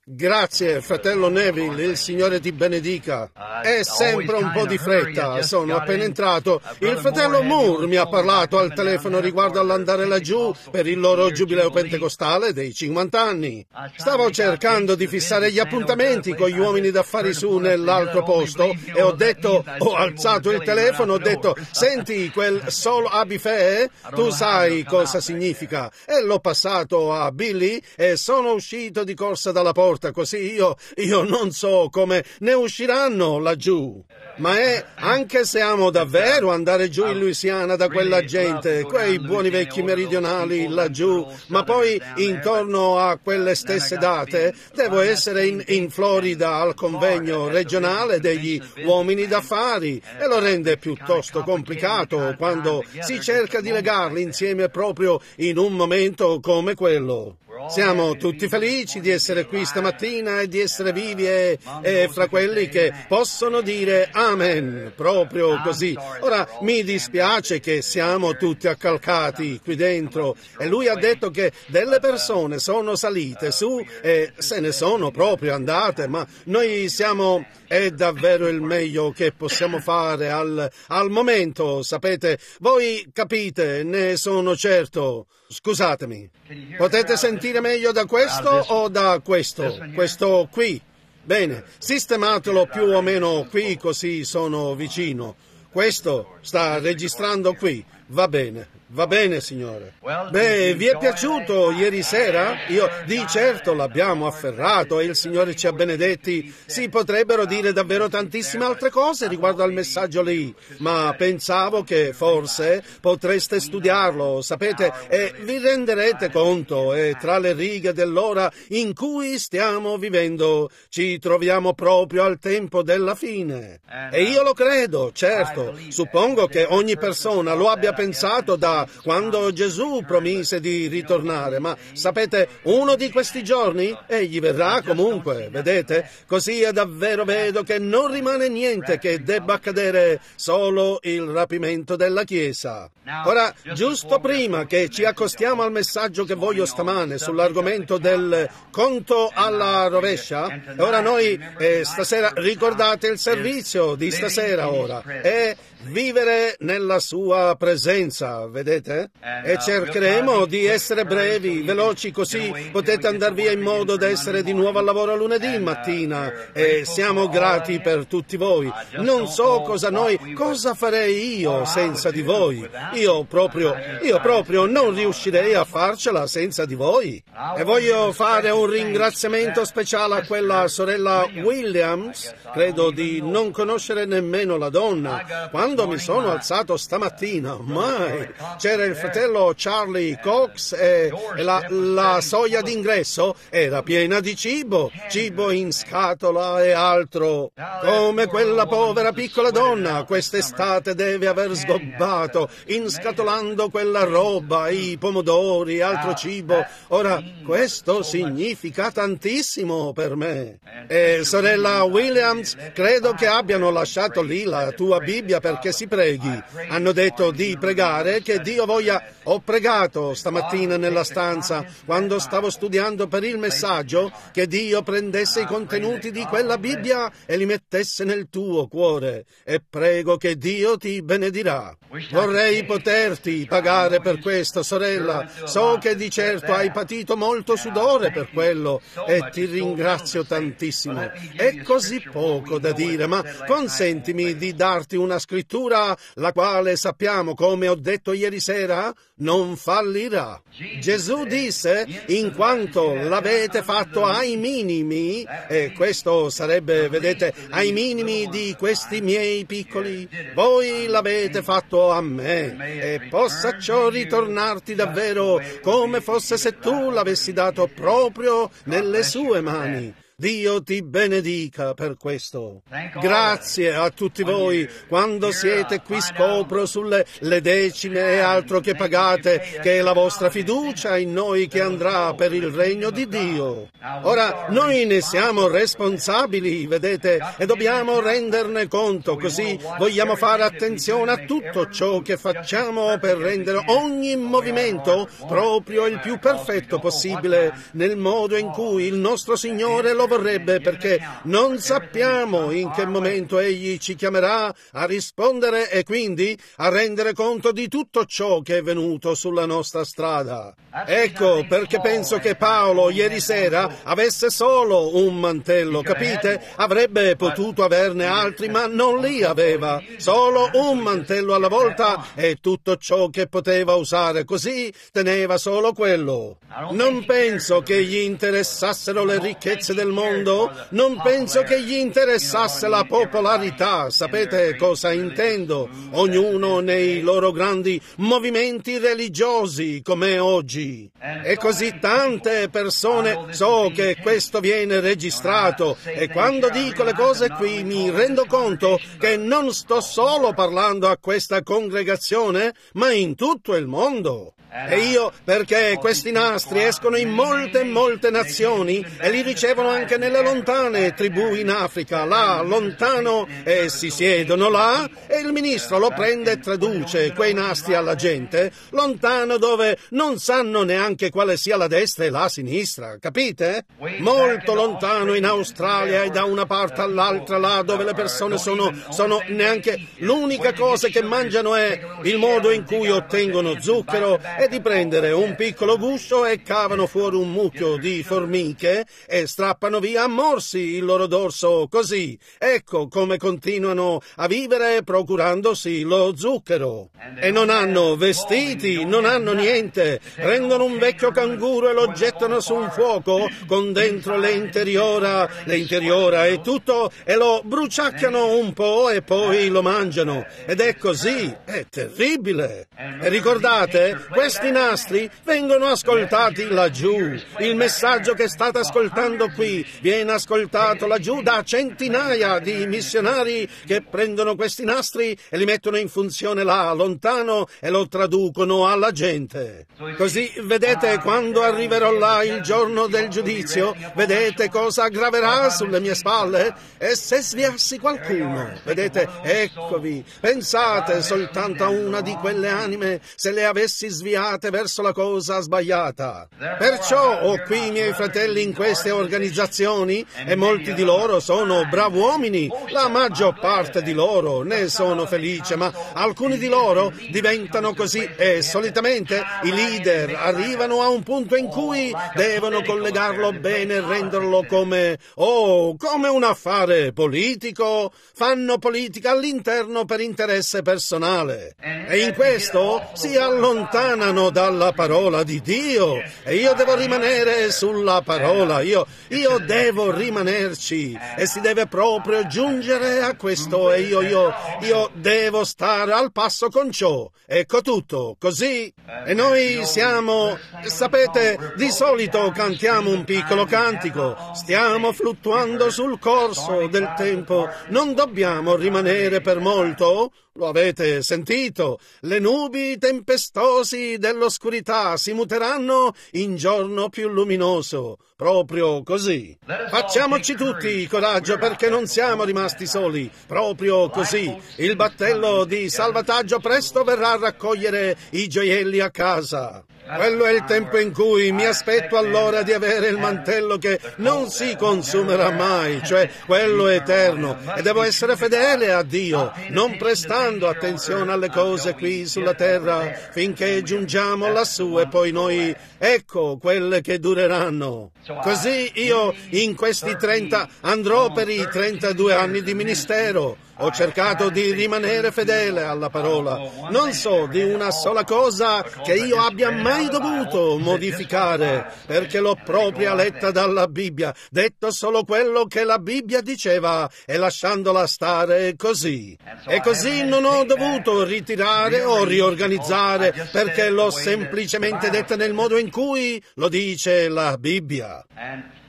Grazie, fratello Neville, il Signore ti benedica. È sempre un po' di fretta, sono appena entrato. Il fratello Moore mi ha parlato al telefono riguardo all'andare laggiù per il loro giubileo pentecostale dei 50 anni. Stavo cercando di fissare gli appuntamenti con gli uomini d'affari su nell'altro posto e ho alzato il telefono, ho detto, senti, quel Sol Abife, tu sai cosa significa? E l'ho passato a Billy e sono uscito di corsa dalla porta. Così io non so come ne usciranno laggiù. Ma anche se amo davvero andare giù in Louisiana da quella gente, quei buoni vecchi meridionali laggiù, ma poi intorno a quelle stesse date devo essere in Florida al convegno regionale degli uomini d'affari e lo rende piuttosto complicato quando si cerca di legarli insieme proprio in un momento come quello. Siamo tutti felici di essere qui stamattina e di essere vivi e fra quelli che possono dire Amen, proprio così. Ora, mi dispiace che siamo tutti accalcati qui dentro e lui ha detto che delle persone sono salite su e se ne sono proprio andate, ma noi siamo... È davvero il meglio che possiamo fare al momento, sapete? Voi capite, ne sono certo. Scusatemi, potete sentire meglio da questo o da questo? Questo qui. Bene, sistematelo più o meno qui così sono vicino. Questo sta registrando qui. Va bene, signore. Beh, vi è piaciuto ieri sera? Di certo l'abbiamo afferrato e il Signore ci ha benedetti. Si potrebbero dire davvero tantissime altre cose riguardo al messaggio lì, ma pensavo che forse potreste studiarlo, sapete, e vi renderete conto, e tra le righe dell'ora in cui stiamo vivendo ci troviamo proprio al tempo della fine. E io lo credo, certo. Suppongo che ogni persona lo abbia pensato da quando Gesù promise di ritornare, ma sapete, uno di questi giorni egli verrà comunque, vedete? Così è davvero vedo che non rimane niente che debba accadere, solo il rapimento della Chiesa. Ora, giusto prima che ci accostiamo al messaggio che voglio stamane sull'argomento del conto alla rovescia, ora noi stasera ricordate il servizio di stasera ora e vivere nella sua presenza, vedete? E cercheremo di essere brevi, veloci, così potete andare via in modo da essere di nuovo al lavoro lunedì mattina e siamo grati per tutti voi. Non so cosa farei io senza di voi. Io proprio non riuscirei a farcela senza di voi. E voglio fare un ringraziamento speciale a quella sorella Williams, credo di non conoscere nemmeno la donna. Quando mi sono alzato stamattina, c'era il fratello Charlie Cox e la soglia d'ingresso era piena di cibo in scatola e altro. Come quella povera piccola donna quest'estate deve aver sgobbato inscatolando quella roba, i pomodori, altro cibo. Ora, questo significa tantissimo per me. E sorella Williams, credo che abbiano lasciato lì la tua Bibbia perché si preghi. Hanno detto di pregare, che Dio voglia. Ho pregato stamattina nella stanza, quando stavo studiando per il messaggio, che Dio prendesse i contenuti di quella Bibbia e li mettesse nel tuo cuore. E prego che Dio ti benedirà. Vorrei poterti pagare per questo, sorella. So che di certo hai patito molto sudore per quello e ti ringrazio tantissimo. È così poco da dire, ma consentimi di darti una scrittura la quale sappiamo, come ho detto ieri sera, non fallirà. Gesù disse, in quanto l'avete fatto ai minimi, e questo sarebbe, vedete, ai minimi di questi miei piccoli, voi l'avete fatto a me, e possa ciò ritornarti davvero come fosse se tu l'avessi dato proprio nelle sue mani. Dio ti benedica per questo. Grazie a tutti voi. Quando siete qui scopro sulle le decime e altro che pagate che è la vostra fiducia in noi che andrà per il regno di Dio. Ora, noi ne siamo responsabili, vedete, e dobbiamo renderne conto, così vogliamo fare attenzione a tutto ciò che facciamo per rendere ogni movimento proprio il più perfetto possibile, nel modo in cui il nostro Signore lo vorrebbe, perché non sappiamo in che momento Egli ci chiamerà a rispondere e quindi a rendere conto di tutto ciò che è venuto sulla nostra strada. Ecco perché penso che Paolo ieri sera avesse solo un mantello, capite? Avrebbe potuto averne altri, ma non li aveva. Solo un mantello alla volta e tutto ciò che poteva usare, così teneva solo quello. Non penso che gli interessassero le ricchezze del mondo, non penso che gli interessasse la popolarità, sapete cosa intendo? Ognuno nei loro grandi movimenti religiosi, come oggi. E così tante persone, so che questo viene registrato, e quando dico le cose qui mi rendo conto che non sto solo parlando a questa congregazione, ma in tutto il mondo. E io, perché questi nastri escono in molte nazioni e li ricevono anche nelle lontane tribù in Africa, là, lontano, e si siedono là, e il ministro lo prende e traduce quei nastri alla gente, lontano dove non sanno neanche quale sia la destra e la sinistra, capite? Molto lontano in Australia e da una parte all'altra, là dove le persone sono neanche, l'unica cosa che mangiano è il modo in cui ottengono zucchero, e di prendere un piccolo guscio e cavano fuori un mucchio di formiche e strappano via a morsi il loro dorso così. Ecco come continuano a vivere procurandosi lo zucchero. E non hanno vestiti, non hanno niente. Prendono un vecchio canguro e lo gettano su un fuoco con dentro le interiora e tutto, e lo bruciacchiano un po' e poi lo mangiano. Ed è così, è terribile. E ricordate, questi nastri vengono ascoltati laggiù. Il messaggio che state ascoltando qui viene ascoltato laggiù da centinaia di missionari che prendono questi nastri e li mettono in funzione là, lontano, e lo traducono alla gente. Così, vedete, quando arriverò là il giorno del giudizio, vedete cosa aggraverà sulle mie spalle? E se sviassi qualcuno, vedete, eccovi, pensate soltanto a una di quelle anime se le avessi sviate verso la cosa sbagliata. Perciò ho qui i miei fratelli in queste organizzazioni, e molti di loro sono brav'uomini, la maggior parte di loro ne sono felice, ma alcuni di loro diventano così, e solitamente i leader arrivano a un punto in cui devono collegarlo bene e renderlo come un affare politico, fanno politica all'interno per interesse personale, e in questo si allontanano dalla parola di Dio, e io devo rimanere sulla parola, io devo rimanerci, e si deve proprio giungere a questo, e io devo stare al passo con ciò. Ecco tutto, così. E noi siamo, sapete, di solito cantiamo un piccolo cantico, stiamo fluttuando sul corso del tempo, non dobbiamo rimanere per molto. Lo avete sentito? Le nubi tempestosi dell'oscurità si muteranno in giorno più luminoso. Proprio così. Facciamoci tutti coraggio, perché non siamo rimasti soli. Proprio così. Il battello di salvataggio presto verrà a raccogliere i gioielli a casa. Quello è il tempo in cui mi aspetto allora di avere il mantello che non si consumerà mai, cioè quello eterno, e devo essere fedele a Dio, non prestando attenzione alle cose qui sulla terra finché giungiamo lassù, e poi noi, ecco, quelle che dureranno. Così io in questi 30 andrò per i 32 anni di ministero. Ho cercato di rimanere fedele alla parola. Non so di una sola cosa che io abbia mai dovuto modificare, perché l'ho propria letta dalla Bibbia, detto solo quello che la Bibbia diceva e lasciandola stare così. E così non ho dovuto ritirare o riorganizzare, perché l'ho semplicemente detta nel modo in cui lo dice la Bibbia.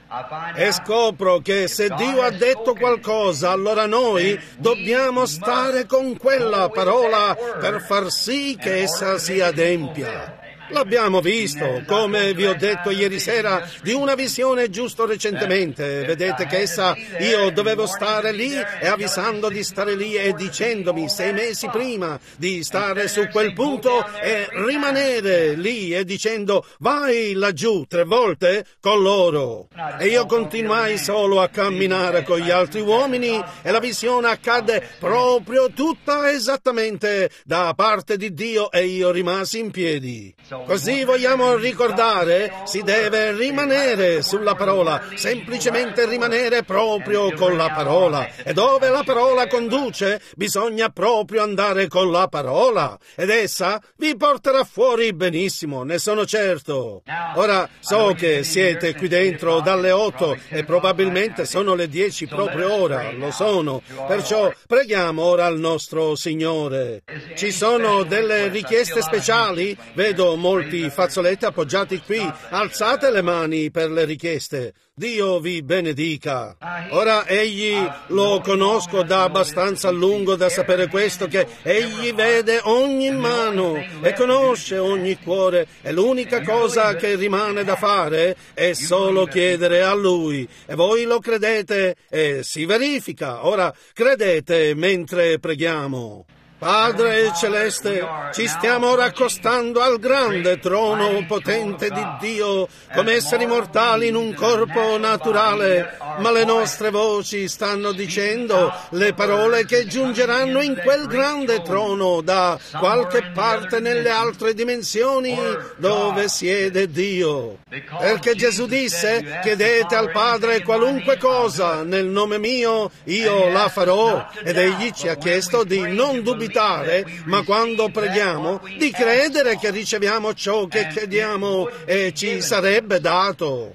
E scopro che se Dio ha detto qualcosa, allora noi dobbiamo stare con quella parola per far sì che essa si adempia. L'abbiamo visto, come vi ho detto ieri sera, di una visione giusto recentemente. Vedete che io dovevo stare lì e avvisando di stare lì e dicendomi 6 mesi prima di stare su quel punto e rimanere lì e dicendo vai laggiù 3 volte con loro. E io continuai solo a camminare con gli altri uomini e la visione accadde proprio tutta esattamente da parte di Dio e io rimasi in piedi. Così vogliamo ricordare, si deve rimanere sulla parola, semplicemente rimanere proprio con la parola. E dove la parola conduce, bisogna proprio andare con la parola. Ed essa vi porterà fuori benissimo, ne sono certo. Ora, so che siete qui dentro dalle 8 e probabilmente sono le 10 proprio ora, lo sono. Perciò preghiamo ora al nostro Signore. Ci sono delle richieste speciali? Vedo molti fazzoletti appoggiati qui. Alzate le mani per le richieste. Dio vi benedica. Ora egli lo conosco da abbastanza a lungo da sapere questo, che egli vede ogni mano e conosce ogni cuore e l'unica cosa che rimane da fare è solo chiedere a lui. E voi lo credete e si verifica. Ora credete mentre preghiamo. Padre Celeste, ci stiamo raccostando al grande trono potente di Dio come esseri mortali in un corpo naturale, ma le nostre voci stanno dicendo le parole che giungeranno in quel grande trono da qualche parte nelle altre dimensioni dove siede Dio. Perché Gesù disse, chiedete al Padre qualunque cosa nel nome mio, io la farò, ed egli ci ha chiesto di non dubitare, ma quando preghiamo di credere che riceviamo ciò che chiediamo e ci sarebbe dato.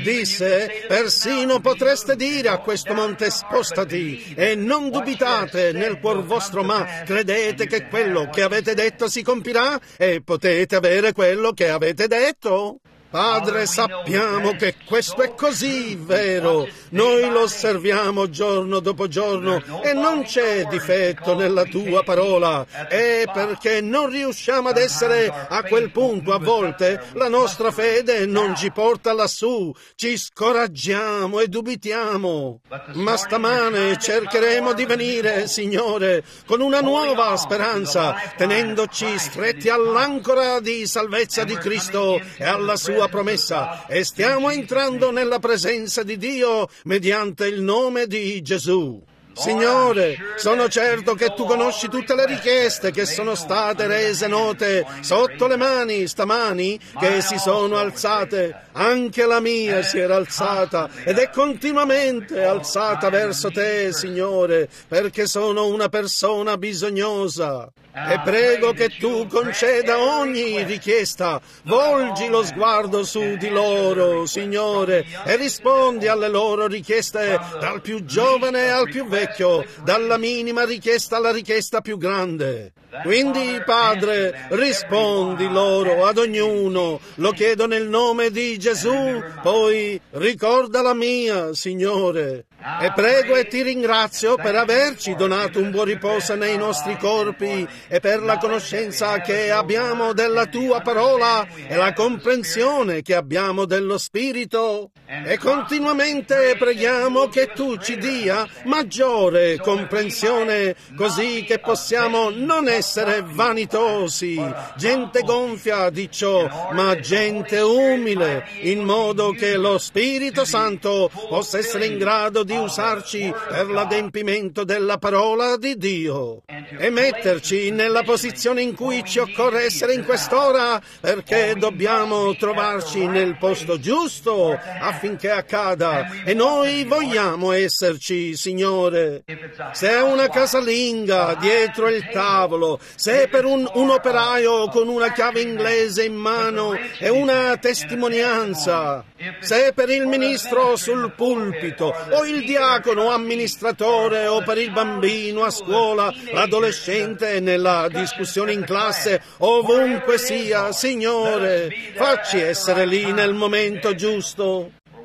Disse, persino potreste dire a questo monte spostati e non dubitate nel cuor vostro, ma credete che quello che avete detto si compirà e potete avere quello che avete detto. Padre, sappiamo che questo è così vero. Noi lo osserviamo giorno dopo giorno e non c'è difetto nella tua parola. È perché non riusciamo ad essere a quel punto a volte, la nostra fede non ci porta lassù, ci scoraggiamo e dubitiamo. Ma stamane cercheremo di venire, Signore, con una nuova speranza, tenendoci stretti all'ancora di salvezza di Cristo e alla sua promessa, e stiamo entrando nella presenza di Dio mediante il nome di Gesù. Signore, sono certo che tu conosci tutte le richieste che sono state rese note sotto le mani stamani, che si sono alzate. Anche la mia si era alzata ed è continuamente alzata verso te, Signore, perché sono una persona bisognosa. E prego che tu conceda ogni richiesta, volgi lo sguardo su di loro, Signore, e rispondi alle loro richieste, dal più giovane al più vecchio, dalla minima richiesta alla richiesta più grande. Quindi, Padre, rispondi loro ad ognuno, lo chiedo nel nome di Gesù, poi ricorda la mia, Signore. E prego e ti ringrazio per averci donato un buon riposo nei nostri corpi e per la conoscenza che abbiamo della tua parola e la comprensione che abbiamo dello Spirito. E continuamente preghiamo che tu ci dia maggiore comprensione, così che possiamo non essere vanitosi, gente gonfia di ciò, ma gente umile, in modo che lo Spirito Santo possa essere in grado di usarci per l'adempimento della parola di Dio e metterci nella posizione in cui ci occorre essere in quest'ora, perché dobbiamo trovarci nel posto giusto affinché accada, e noi vogliamo esserci, Signore. Se è una casalinga dietro il tavolo, se è per un operaio con una chiave inglese in mano e una testimonianza, se è per il ministro sul pulpito o il diacono amministratore o per il bambino a scuola, l'adolescente nella discussione in classe, ovunque sia, Signore, facci essere lì nel momento giusto.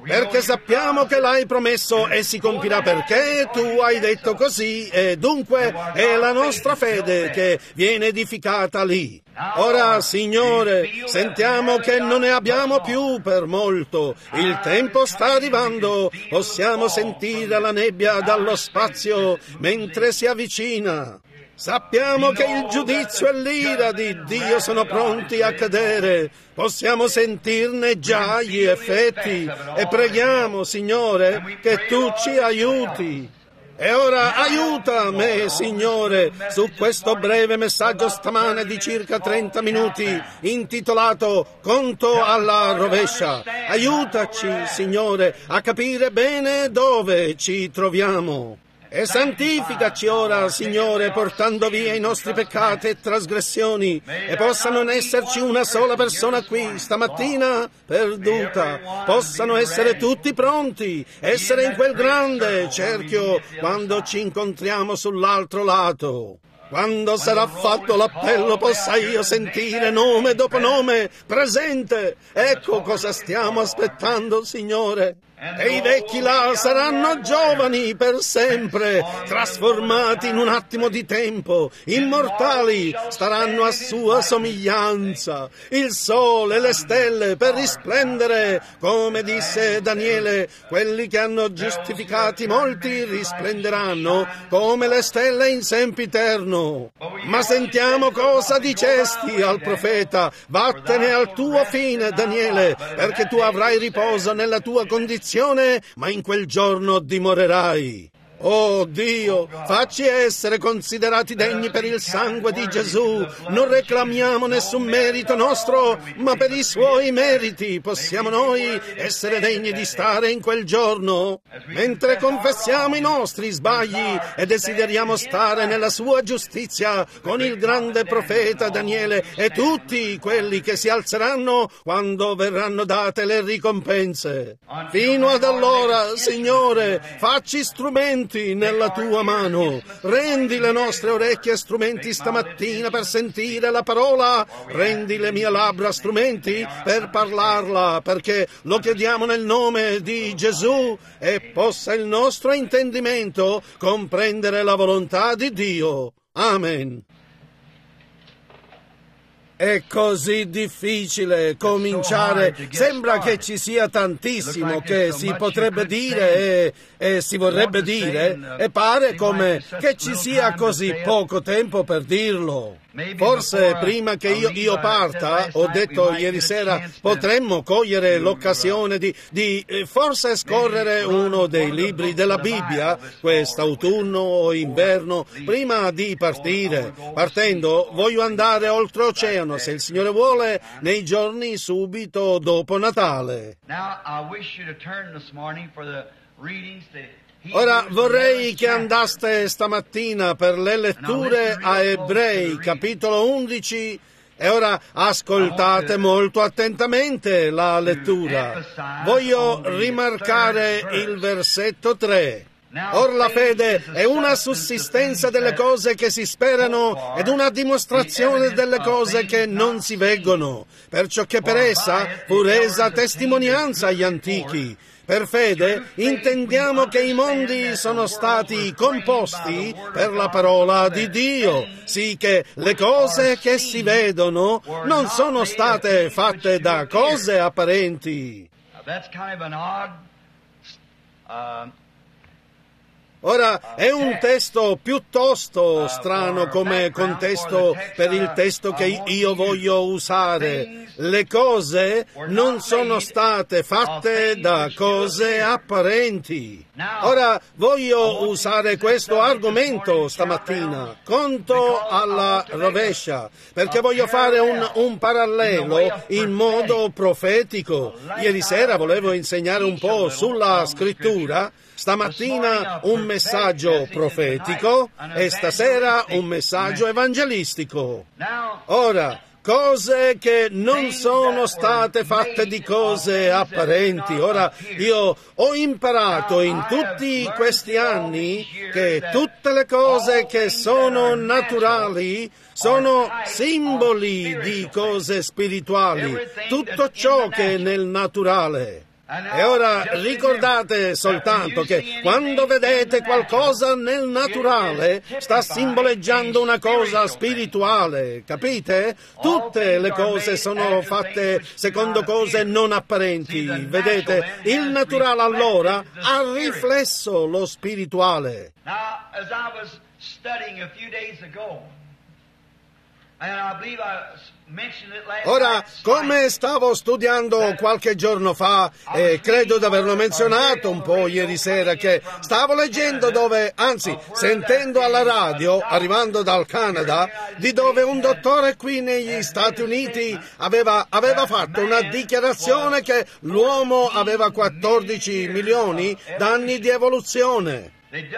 perché sappiamo che l'hai promesso e si compirà perché tu hai detto così, e dunque è la nostra fede che viene edificata lì. Ora, Signore, sentiamo che non ne abbiamo più per molto. Il tempo sta arrivando. Possiamo sentire la nebbia dallo spazio mentre si avvicina. Sappiamo che il giudizio e l'ira di Dio sono pronti a cadere. Possiamo sentirne già gli effetti e preghiamo, Signore, che Tu ci aiuti. E ora aiuta me, Signore, su questo breve messaggio stamane di circa 30 minuti, intitolato Conto alla rovescia. Aiutaci, Signore, a capire bene dove ci troviamo. E santificaci ora, Signore, portando via i nostri peccati e trasgressioni, e possa non esserci una sola persona qui stamattina perduta. Possano essere tutti pronti, essere in quel grande cerchio quando ci incontriamo sull'altro lato. Quando sarà fatto l'appello possa io sentire nome dopo nome presente. Ecco cosa stiamo aspettando, Signore. E i vecchi là saranno giovani per sempre, trasformati in un attimo di tempo, immortali, staranno a sua somiglianza. Il sole e le stelle per risplendere, come disse Daniele, quelli che hanno giustificati molti risplenderanno come le stelle in sempiterno. Ma sentiamo cosa dicesti al profeta: vattene al tuo fine, Daniele, perché tu avrai riposo nella tua condizione, ma in quel giorno dimorerai. Oh Dio, facci essere considerati degni per il sangue di Gesù. Non reclamiamo nessun merito nostro, ma per i suoi meriti possiamo noi essere degni di stare in quel giorno. Mentre confessiamo i nostri sbagli e desideriamo stare nella sua giustizia con il grande profeta Daniele e tutti quelli che si alzeranno quando verranno date le ricompense. Fino ad allora, Signore, facci strumenti nella tua mano. Rendi le nostre orecchie strumenti stamattina per sentire la parola. Rendi le mie labbra strumenti per parlarla, perché lo chiediamo nel nome di Gesù, e possa il nostro intendimento comprendere la volontà di Dio. Amen. È così difficile cominciare, sembra che ci sia tantissimo che si potrebbe dire e si vorrebbe dire, e pare come che ci sia così poco tempo per dirlo. Forse prima che io parta, ho detto ieri sera, potremmo cogliere l'occasione di forse scorrere uno dei libri della Bibbia, quest'autunno o inverno, prima di partire. Partendo, voglio andare oltreoceano, se il Signore vuole, nei giorni subito dopo Natale. Ora vorrei che andaste stamattina per le letture a Ebrei, capitolo 11, e ora ascoltate molto attentamente la lettura. Voglio rimarcare il versetto 3. Or la fede è una sussistenza delle cose che si sperano ed una dimostrazione delle cose che non si veggono, perciò che per essa fu resa testimonianza agli antichi. Per fede intendiamo che i mondi sono stati composti per la parola di Dio, sì che le cose che si vedono non sono state fatte da cose apparenti. Ora, è un testo piuttosto strano come contesto per il testo che io voglio usare. Le cose non sono state fatte da cose apparenti. Ora, voglio usare questo argomento stamattina, conto alla rovescia, perché voglio fare un parallelo in modo profetico. Ieri sera volevo insegnare un po' sulla scrittura, stamattina un messaggio profetico e stasera un messaggio evangelistico. Ora, cose che non sono state fatte di cose apparenti. Ora, io ho imparato in tutti questi anni che tutte le cose che sono naturali sono simboli di cose spirituali, tutto ciò che è nel naturale. E ora ricordate soltanto che quando vedete qualcosa nel naturale, sta simboleggiando una cosa spirituale, capite? Tutte le cose sono fatte secondo cose non apparenti, vedete? Il naturale allora ha riflesso lo spirituale. Now, as I was studying a few days ago, and I believe I mentioned it last Ora, night, come stavo studiando qualche giorno fa, e credo di averlo menzionato un po' ieri sera, che stavo leggendo sentendo alla radio, arrivando dal Canada, di dove un dottore qui negli Stati Uniti aveva fatto una dichiarazione che l'uomo aveva 14 milioni d'anni di evoluzione.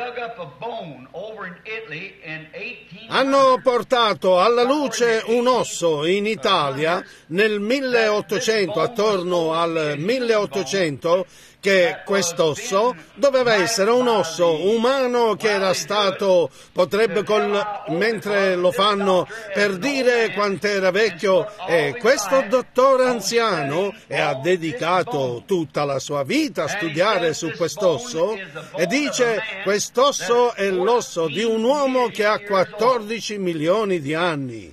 Hanno portato alla luce un osso in Italia nel 1800, attorno al 1800, che quest'osso doveva essere un osso umano che era stato, mentre lo fanno per dire quant'era vecchio, e questo dottore anziano ha dedicato tutta la sua vita a studiare su quest'osso e dice quest'osso è l'osso di un uomo che ha 14 milioni di anni.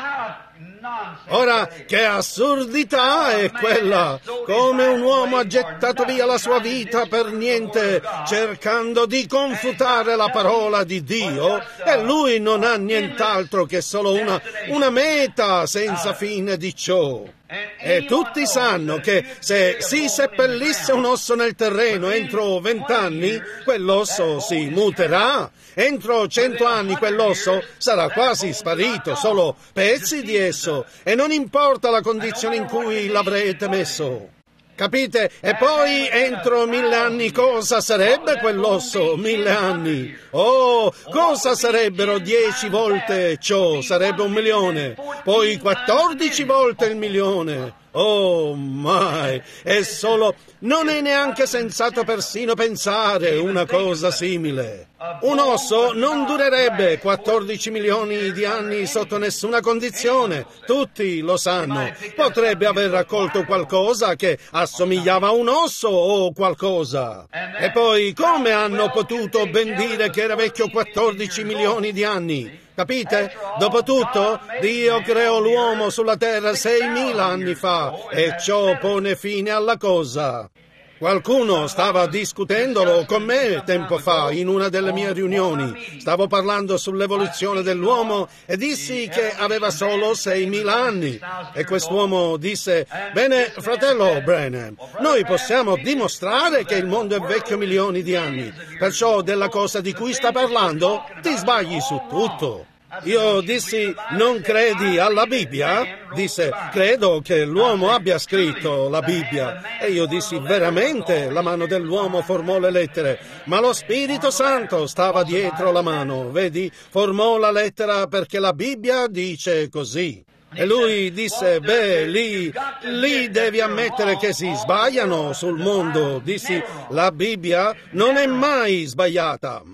Ora, che assurdità è quella! Come un uomo ha gettato via la sua vita per niente, cercando di confutare la parola di Dio, e lui non ha nient'altro che solo una meta senza fine di ciò. E tutti sanno che se si seppellisse un osso nel terreno entro 20 anni, quell'osso si muterà. Entro 100 anni quell'osso sarà quasi sparito, solo pezzi di esso, e non importa la condizione in cui l'avrete messo. Capite? E poi entro 1000 anni cosa sarebbe quell'osso? 1000 anni. Oh, cosa sarebbero 10 volte ciò? Sarebbe 1 milione. Poi 14 volte il milione. Oh, mai! Non è neanche sensato persino pensare una cosa simile. Un osso non durerebbe 14 milioni di anni sotto nessuna condizione. Tutti lo sanno. Potrebbe aver raccolto qualcosa che assomigliava a un osso o qualcosa. E poi, come hanno potuto ben dire che era vecchio 14 milioni di anni? Capite? Dopotutto, Dio creò l'uomo sulla terra 6.000 anni fa e ciò pone fine alla cosa. Qualcuno stava discutendolo con me tempo fa in una delle mie riunioni. Stavo parlando sull'evoluzione dell'uomo e dissi che aveva solo 6.000 anni. E quest'uomo disse, bene, fratello Branham, noi possiamo dimostrare che il mondo è vecchio milioni di anni. Perciò della cosa di cui sta parlando ti sbagli su tutto. Io dissi, non credi alla Bibbia? Disse, credo che l'uomo abbia scritto la Bibbia. E io dissi, veramente, la mano dell'uomo formò le lettere, ma lo Spirito Santo stava dietro la mano, vedi? Formò la lettera perché la Bibbia dice così. E lui disse, lì devi ammettere che si sbagliano sul mondo. Dissi, la Bibbia non è mai sbagliata.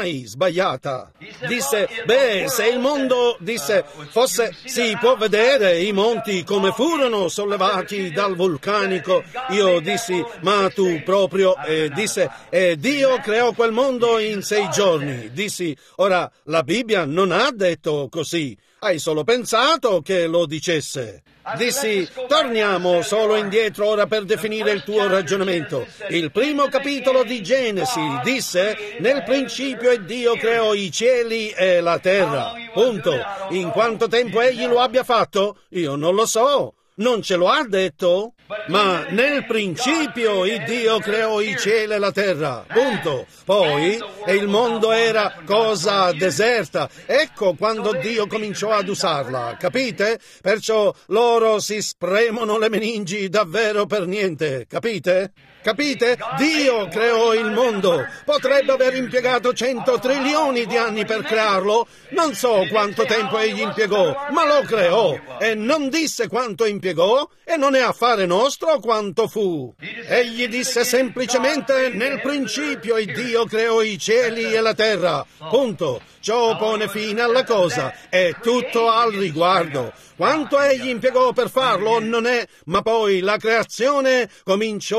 Disse, se il mondo, si può vedere i monti come furono sollevati dal vulcanico. Io dissi, ma tu proprio, disse, Dio creò quel mondo in 6 giorni. Dissi, ora, la Bibbia non ha detto così. Hai solo pensato che lo dicesse. Dissi, torniamo solo indietro ora per definire il tuo ragionamento. Il primo capitolo di Genesi disse, nel principio Dio creò i cieli e la terra. Punto. In quanto tempo egli lo abbia fatto? Io non lo so. Non ce lo ha detto? Ma nel principio Dio creò i cieli e la terra, punto. Poi, e il mondo era cosa deserta. Ecco quando Dio cominciò ad usarla, capite? Perciò loro si spremono le meningi davvero per niente, capite? Capite? Dio creò il mondo. Potrebbe aver impiegato 100 trilioni di anni per crearlo. Non so quanto tempo egli impiegò, ma lo creò. E non disse quanto impiegò, e non è affare nostro quanto fu. Egli disse semplicemente, nel principio Dio creò i cieli e la terra. Punto. Ciò pone fine alla cosa. È tutto al riguardo. Quanto egli impiegò per farlo non è, ma poi la creazione cominciò a spuntare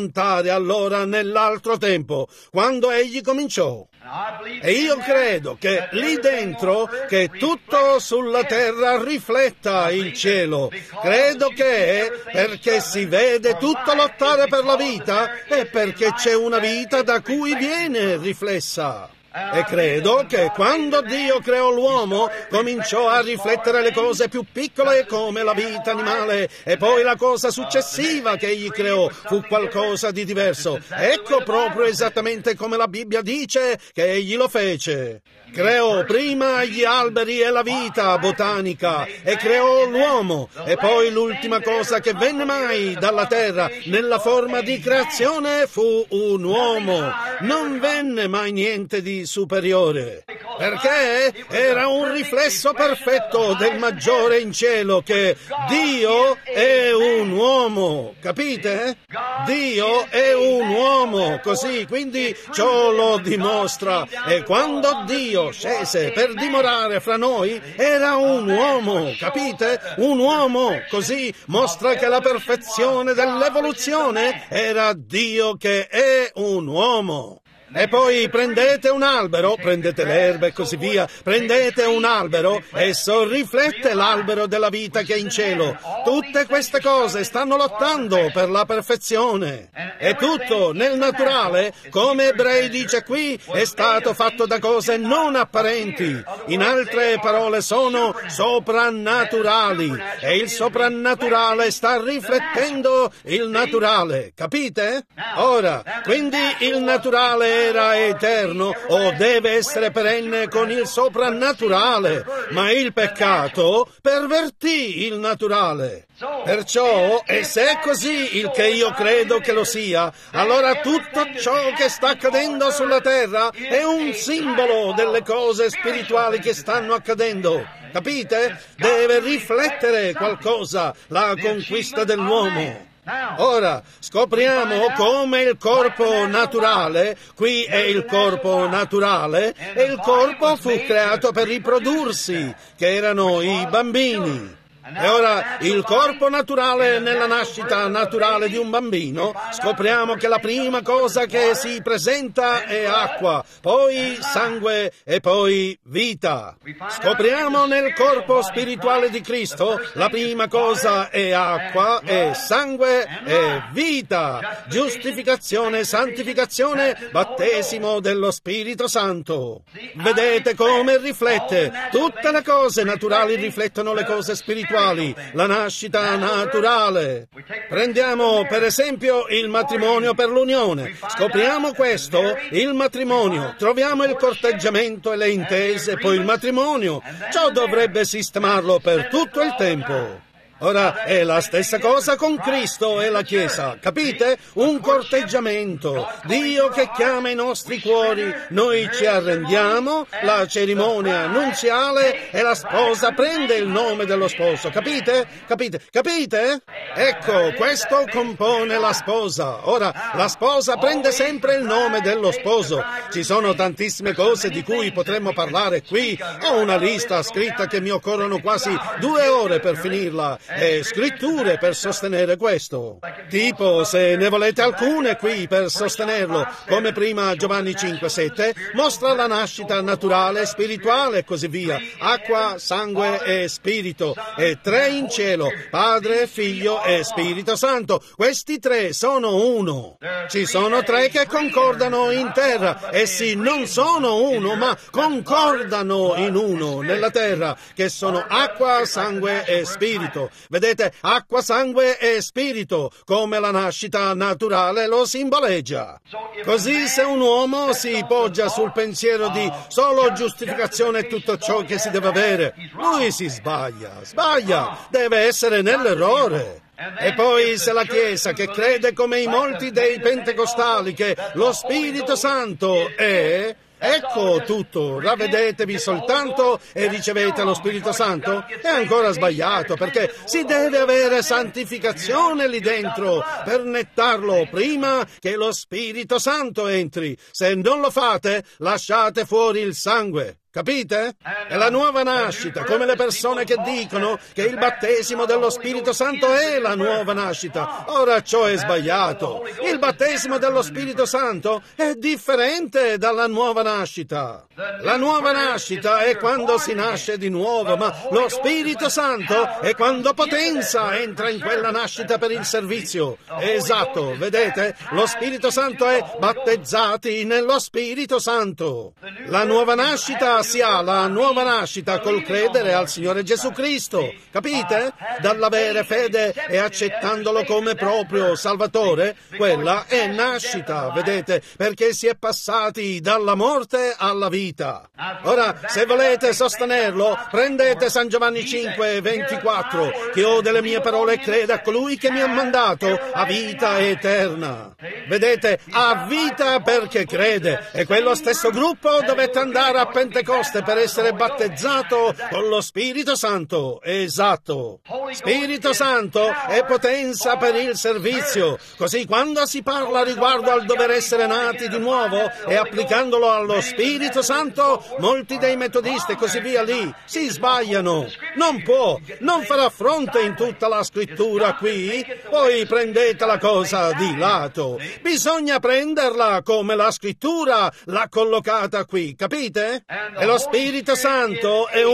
raccontare allora nell'altro tempo, quando egli cominciò. E io credo che lì dentro, che tutto sulla terra rifletta il cielo. Credo che perché si vede tutto lottare per la vita e perché c'è una vita da cui viene riflessa. E credo che quando Dio creò l'uomo cominciò a riflettere le cose più piccole come la vita animale, e poi la cosa successiva che egli creò fu qualcosa di diverso. Ecco proprio esattamente come la Bibbia dice che egli lo fece. Creò prima gli alberi e la vita botanica e creò l'uomo, e poi l'ultima cosa che venne mai dalla terra nella forma di creazione fu un uomo. Non venne mai niente di superiore, perché era un riflesso perfetto del maggiore in cielo, che Dio è un uomo, capite? Dio è un uomo, così, quindi ciò lo dimostra. E quando Dio scese per dimorare fra noi, era un uomo, capite? Un uomo, così mostra che la perfezione dell'evoluzione era Dio che è un uomo. E poi prendete un albero, prendete l'erba e così via, prendete un albero, esso riflette l'albero della vita che è in cielo. Tutte queste cose stanno lottando per la perfezione. E tutto nel naturale, come Ebrei dice qui, è stato fatto da cose non apparenti. In altre parole, sono soprannaturali. E il soprannaturale sta riflettendo il naturale, capite? Ora, quindi il naturale era eterno o deve essere perenne con il soprannaturale, ma il peccato pervertì il naturale. Perciò, e se è così il che io credo che lo sia, allora tutto ciò che sta accadendo sulla terra è un simbolo delle cose spirituali che stanno accadendo. Capite? Deve riflettere qualcosa la conquista dell'uomo. Ora, scopriamo come il corpo naturale, qui è il corpo naturale, e il corpo fu creato per riprodursi, che erano i bambini. E ora il corpo naturale nella nascita naturale di un bambino, scopriamo che la prima cosa che si presenta è acqua, poi sangue e poi vita. Scopriamo nel corpo spirituale di Cristo, la prima cosa è acqua e sangue e vita, giustificazione, santificazione, battesimo dello Spirito Santo. Vedete come riflette? Tutte le cose naturali riflettono le cose spirituali. La nascita naturale. Prendiamo per esempio il matrimonio per l'unione. Scopriamo questo, il matrimonio. Troviamo il corteggiamento e le intese, poi il matrimonio. Ciò dovrebbe sistemarlo per tutto il tempo. Ora, è la stessa cosa con Cristo e la Chiesa, capite? Un corteggiamento. Dio che chiama i nostri cuori, noi ci arrendiamo, la cerimonia nuziale e la sposa prende il nome dello sposo, capite? Capite? Ecco, questo compone la sposa. Ora, la sposa prende sempre il nome dello sposo. Ci sono tantissime cose di cui potremmo parlare qui. Ho una lista scritta che mi occorrono quasi 2 ore per finirla. E scritture per sostenere questo. Tipo, se ne volete alcune qui per sostenerlo, come prima Giovanni 5:7, mostra la nascita naturale e spirituale e così via. Acqua, sangue e spirito. E 3 in cielo, Padre, Figlio e Spirito Santo. Questi 3 sono uno. Ci sono 3 che concordano in terra. Essi non sono uno, ma concordano in uno nella terra, che sono acqua, sangue e spirito. Vedete, acqua, sangue e spirito, come la nascita naturale lo simboleggia. Così se un uomo si poggia sul pensiero di solo giustificazione e tutto ciò che si deve avere, lui si sbaglia, deve essere nell'errore. E poi se la Chiesa, che crede come i molti dei pentecostali che lo Spirito Santo è... Ecco tutto, ravvedetevi soltanto e ricevete lo Spirito Santo, è ancora sbagliato, perché si deve avere santificazione lì dentro per nettarlo prima che lo Spirito Santo entri. Se non lo fate, lasciate fuori il sangue. Capite? È la nuova nascita, come le persone che dicono che il battesimo dello Spirito Santo è la nuova nascita. Ora ciò è sbagliato. Il battesimo dello Spirito Santo è differente dalla nuova nascita. La nuova nascita è quando si nasce di nuovo, ma lo Spirito Santo è quando potenza entra in quella nascita per il servizio. Esatto, vedete? Lo Spirito Santo è battezzati nello Spirito Santo. La nuova nascita si ha la nuova nascita col credere al Signore Gesù Cristo, capite? Dall'avere fede e accettandolo come proprio Salvatore, quella è nascita, vedete? Perché si è passati dalla morte alla vita. Ora, se volete sostenerlo, prendete San Giovanni 5:24, che ho delle mie parole e crede a colui che mi ha mandato a vita eterna. Vedete? A vita perché crede. E quello stesso gruppo dovete andare a Pentecoste per essere battezzato con lo Spirito Santo. Esatto. Spirito Santo è potenza per il servizio. Così quando si parla riguardo al dover essere nati di nuovo e applicandolo allo Spirito Santo, molti dei metodisti e così via lì si sbagliano. Non farà fronte in tutta la scrittura qui. Poi prendete la cosa di lato. Bisogna prenderla come la scrittura l'ha collocata qui, capite? E lo Spirito Santo è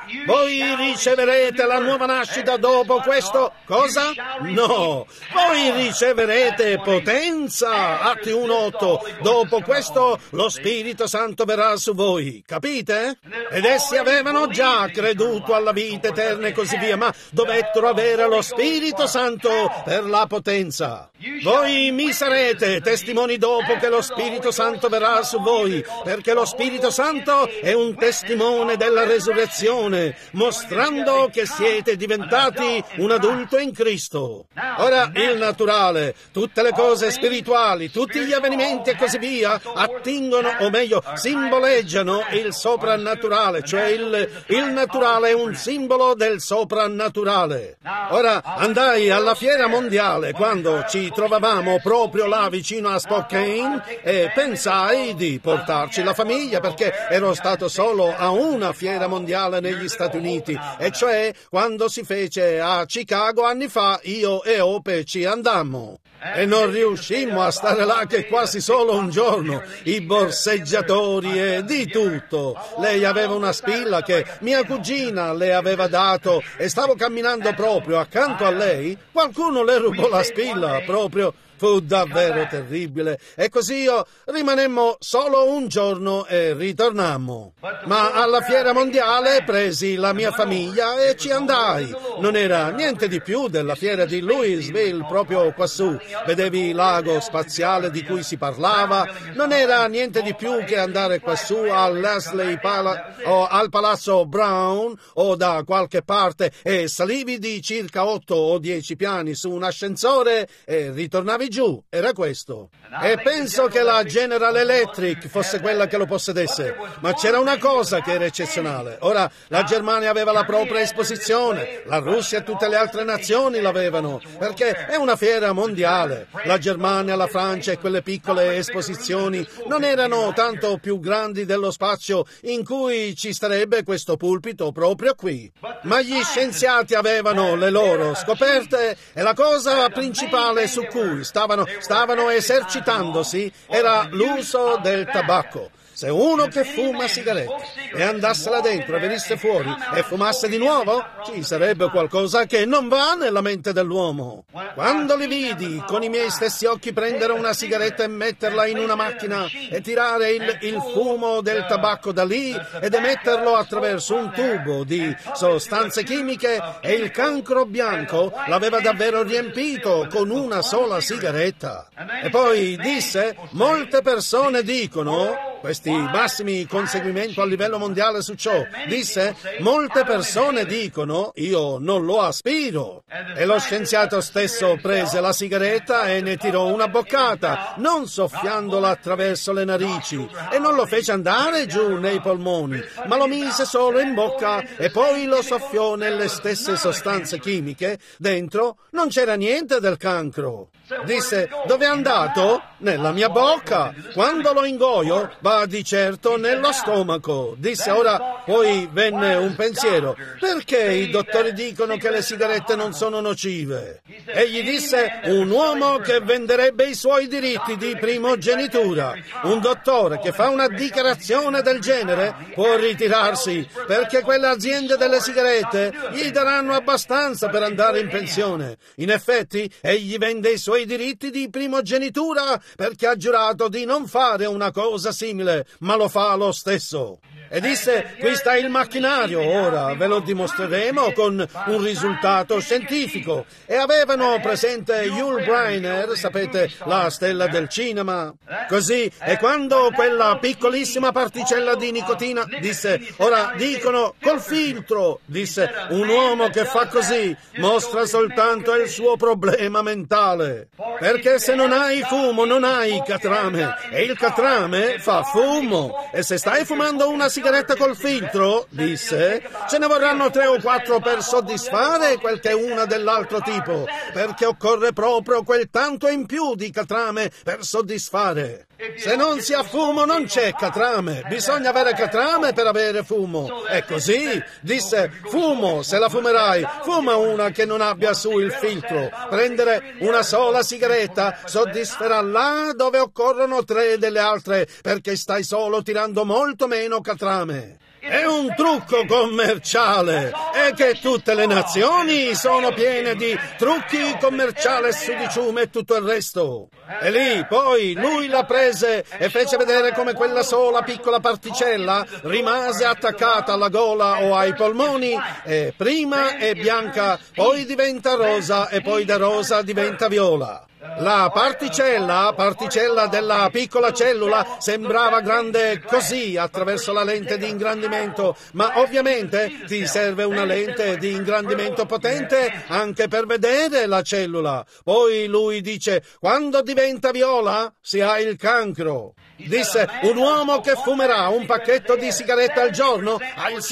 voi riceverete la nuova nascita dopo questo. Cosa? No. Voi riceverete potenza. Atti 1:8. Dopo questo lo Spirito Santo verrà su voi, capite? Ed essi avevano già creduto alla vita eterna e così via, ma dovettero avere lo Spirito Santo per la potenza. Voi mi sarete testimoni dopo che lo Spirito Santo verrà su voi, perché lo Spirito Santo è un testimone della resurrezione, mostrando che siete diventati un adulto in Cristo. Ora, il naturale, tutte le cose spirituali, tutti gli avvenimenti e così via, attingono, o meglio, simboleggiano il soprannaturale, cioè il naturale è un simbolo del soprannaturale. Ora, andai alla fiera mondiale quando ci trovavamo proprio là vicino a Spokane e pensai di portarci la famiglia perché ero stato solo a una fiera mondiale negli Stati Uniti, e cioè quando si fece a Chicago anni fa, io e Ope ci andammo. E non riuscimmo a stare là che quasi solo un giorno, i borseggiatori e di tutto. Lei aveva una spilla che mia cugina le aveva dato e stavo camminando proprio accanto a lei, qualcuno le rubò la spilla proprio. Fu davvero terribile, e così io rimanemmo solo un giorno e ritornammo. Ma alla fiera mondiale presi la mia famiglia e ci andai. Non era niente di più della fiera di Louisville, proprio quassù. Vedevi il lago spaziale di cui si parlava. Non era niente di più che andare quassù al Leslie o al Palazzo Brown o da qualche parte e salivi di circa 8 o 10 piani su un ascensore e ritornavi giù, era questo. E penso che la General Electric fosse quella che lo possedesse, ma c'era una cosa che era eccezionale. Ora, la Germania aveva la propria esposizione, la Russia e tutte le altre nazioni l'avevano, perché è una fiera mondiale. La Germania, la Francia e quelle piccole esposizioni non erano tanto più grandi dello spazio in cui ci starebbe questo pulpito proprio qui. Ma gli scienziati avevano le loro scoperte e la cosa principale su cui stavano esercitandosi era l'uso del tabacco. Se uno che fuma sigarette e andasse là dentro e venisse fuori e fumasse di nuovo, ci sarebbe qualcosa che non va nella mente dell'uomo. Quando li vidi con i miei stessi occhi prendere una sigaretta e metterla in una macchina e tirare il fumo del tabacco da lì ed emetterlo attraverso un tubo di sostanze chimiche, e il cancro bianco l'aveva davvero riempito con una sola sigaretta. E poi disse, molte persone dicono, questi massimi conseguimenti a livello mondiale su ciò, disse, molte persone dicono, io non lo aspiro. E lo scienziato stesso prese la sigaretta e ne tirò una boccata, non soffiandola attraverso le narici, e non lo fece andare giù nei polmoni, ma lo mise solo in bocca e poi lo soffiò nelle stesse sostanze chimiche. Dentro non c'era niente del cancro. Disse, dove è andato? Nella mia bocca. Quando lo ingoio, va di certo nello stomaco. Disse ora, poi venne un pensiero. Perché i dottori dicono che le sigarette non sono nocive? Egli disse, un uomo che venderebbe i suoi diritti di primogenitura. Un dottore che fa una dichiarazione del genere può ritirarsi, perché quelle aziende delle sigarette gli daranno abbastanza per andare in pensione. In effetti, egli vende i suoi diritti di primogenitura perché ha giurato di non fare una cosa simile, ma lo fa lo stesso. E disse, qui sta il macchinario, ora ve lo dimostreremo con un risultato scientifico. E avevano presente Yul Brynner, sapete, la stella del cinema. Così, e quando quella piccolissima particella di nicotina, disse, ora dicono col filtro, disse, un uomo che fa così mostra soltanto il suo problema mentale. Perché se non hai fumo non hai catrame, e il catrame fa fumo. E se stai fumando una sigaretta col filtro, disse, ce ne vorranno 3 o 4 per soddisfare quel che è una dell'altro tipo, perché occorre proprio quel tanto in più di catrame per soddisfare. Se non si ha fumo non c'è catrame, bisogna avere catrame per avere fumo. È così, disse, fumo, se la fumerai, fuma una che non abbia su il filtro. Prendere una sola sigaretta soddisferà là dove occorrono 3 delle altre, perché stai solo tirando molto meno catrame. È un trucco commerciale, è che tutte le nazioni sono piene di trucchi commerciali, sudiciume e tutto il resto. E lì poi lui la prese e fece vedere come quella sola piccola particella rimase attaccata alla gola o ai polmoni, e prima è bianca, poi diventa rosa e poi da rosa diventa viola. La particella della piccola cellula sembrava grande così attraverso la lente di ingrandimento, ma ovviamente ti serve una lente di ingrandimento potente anche per vedere la cellula. Poi lui dice, quando diventa viola si ha il cancro. Disse, un uomo che fumerà un pacchetto di sigarette al giorno ha il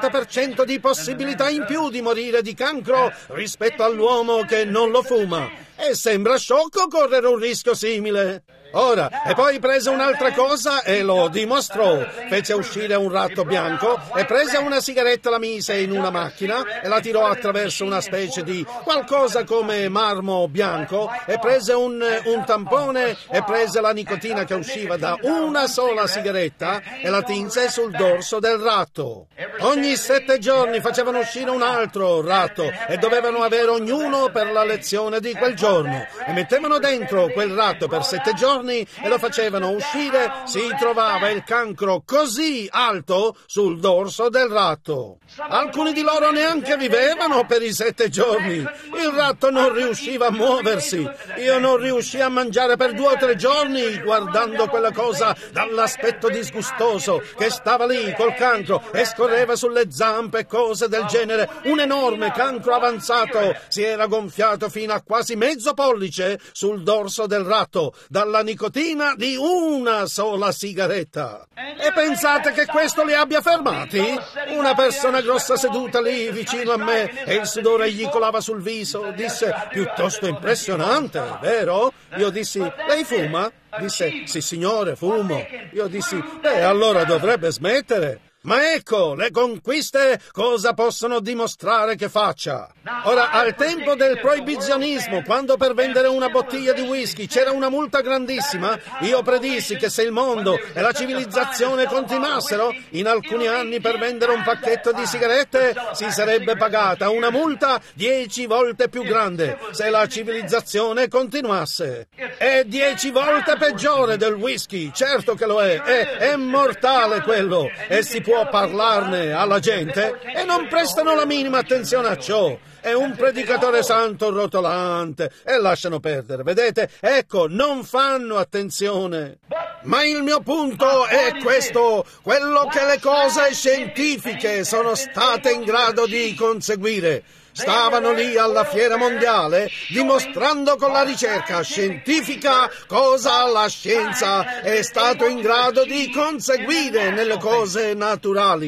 70% di possibilità in più di morire di cancro rispetto all'uomo che non lo fuma. E sembra sciocco correre un rischio simile. Ora, e poi prese un'altra cosa e lo dimostrò. Fece uscire un ratto bianco e prese una sigaretta, la mise in una macchina e la tirò attraverso una specie di qualcosa come marmo bianco e prese un tampone e prese la nicotina che usciva da una sola sigaretta e la tinse sul dorso del ratto. Ogni 7 giorni facevano uscire un altro ratto e dovevano avere ognuno per la lezione di quel giorno e mettevano dentro quel ratto per 7 giorni e lo facevano uscire, si trovava il cancro così alto sul dorso del ratto. Alcuni di loro neanche vivevano per i 7 giorni. Il ratto non riusciva a muoversi. Io non riuscii a mangiare per 2 o 3 giorni guardando quella cosa dall'aspetto disgustoso che stava lì col cancro e scorreva sulle zampe e cose del genere. Un enorme cancro avanzato si era gonfiato fino a quasi mezzo pollice sul dorso del ratto dalla nicotina di una sola sigaretta. E pensate che questo li abbia fermati? Una persona grossa seduta lì vicino a me e il sudore gli colava sul viso. Disse, piuttosto impressionante, vero? Io dissi, lei fuma? Disse, sì signore, fumo. Io dissi, allora dovrebbe smettere. Ma ecco, le conquiste cosa possono dimostrare che faccia? Ora, al tempo del proibizionismo, quando per vendere una bottiglia di whisky c'era una multa grandissima, io predissi che se il mondo e la civilizzazione continuassero, in alcuni anni per vendere un pacchetto di sigarette si sarebbe pagata una multa 10 volte più grande se la civilizzazione continuasse. È 10 volte peggiore del whisky, certo che lo è mortale quello, e si può parlarne alla gente e non prestano la minima attenzione a ciò. È un predicatore santo rotolante e lasciano perdere, vedete? Ecco, non fanno attenzione. Ma il mio punto è questo, quello che le cose scientifiche sono state in grado di conseguire. Stavano lì alla fiera mondiale dimostrando con la ricerca scientifica cosa la scienza è stato in grado di conseguire nelle cose naturali.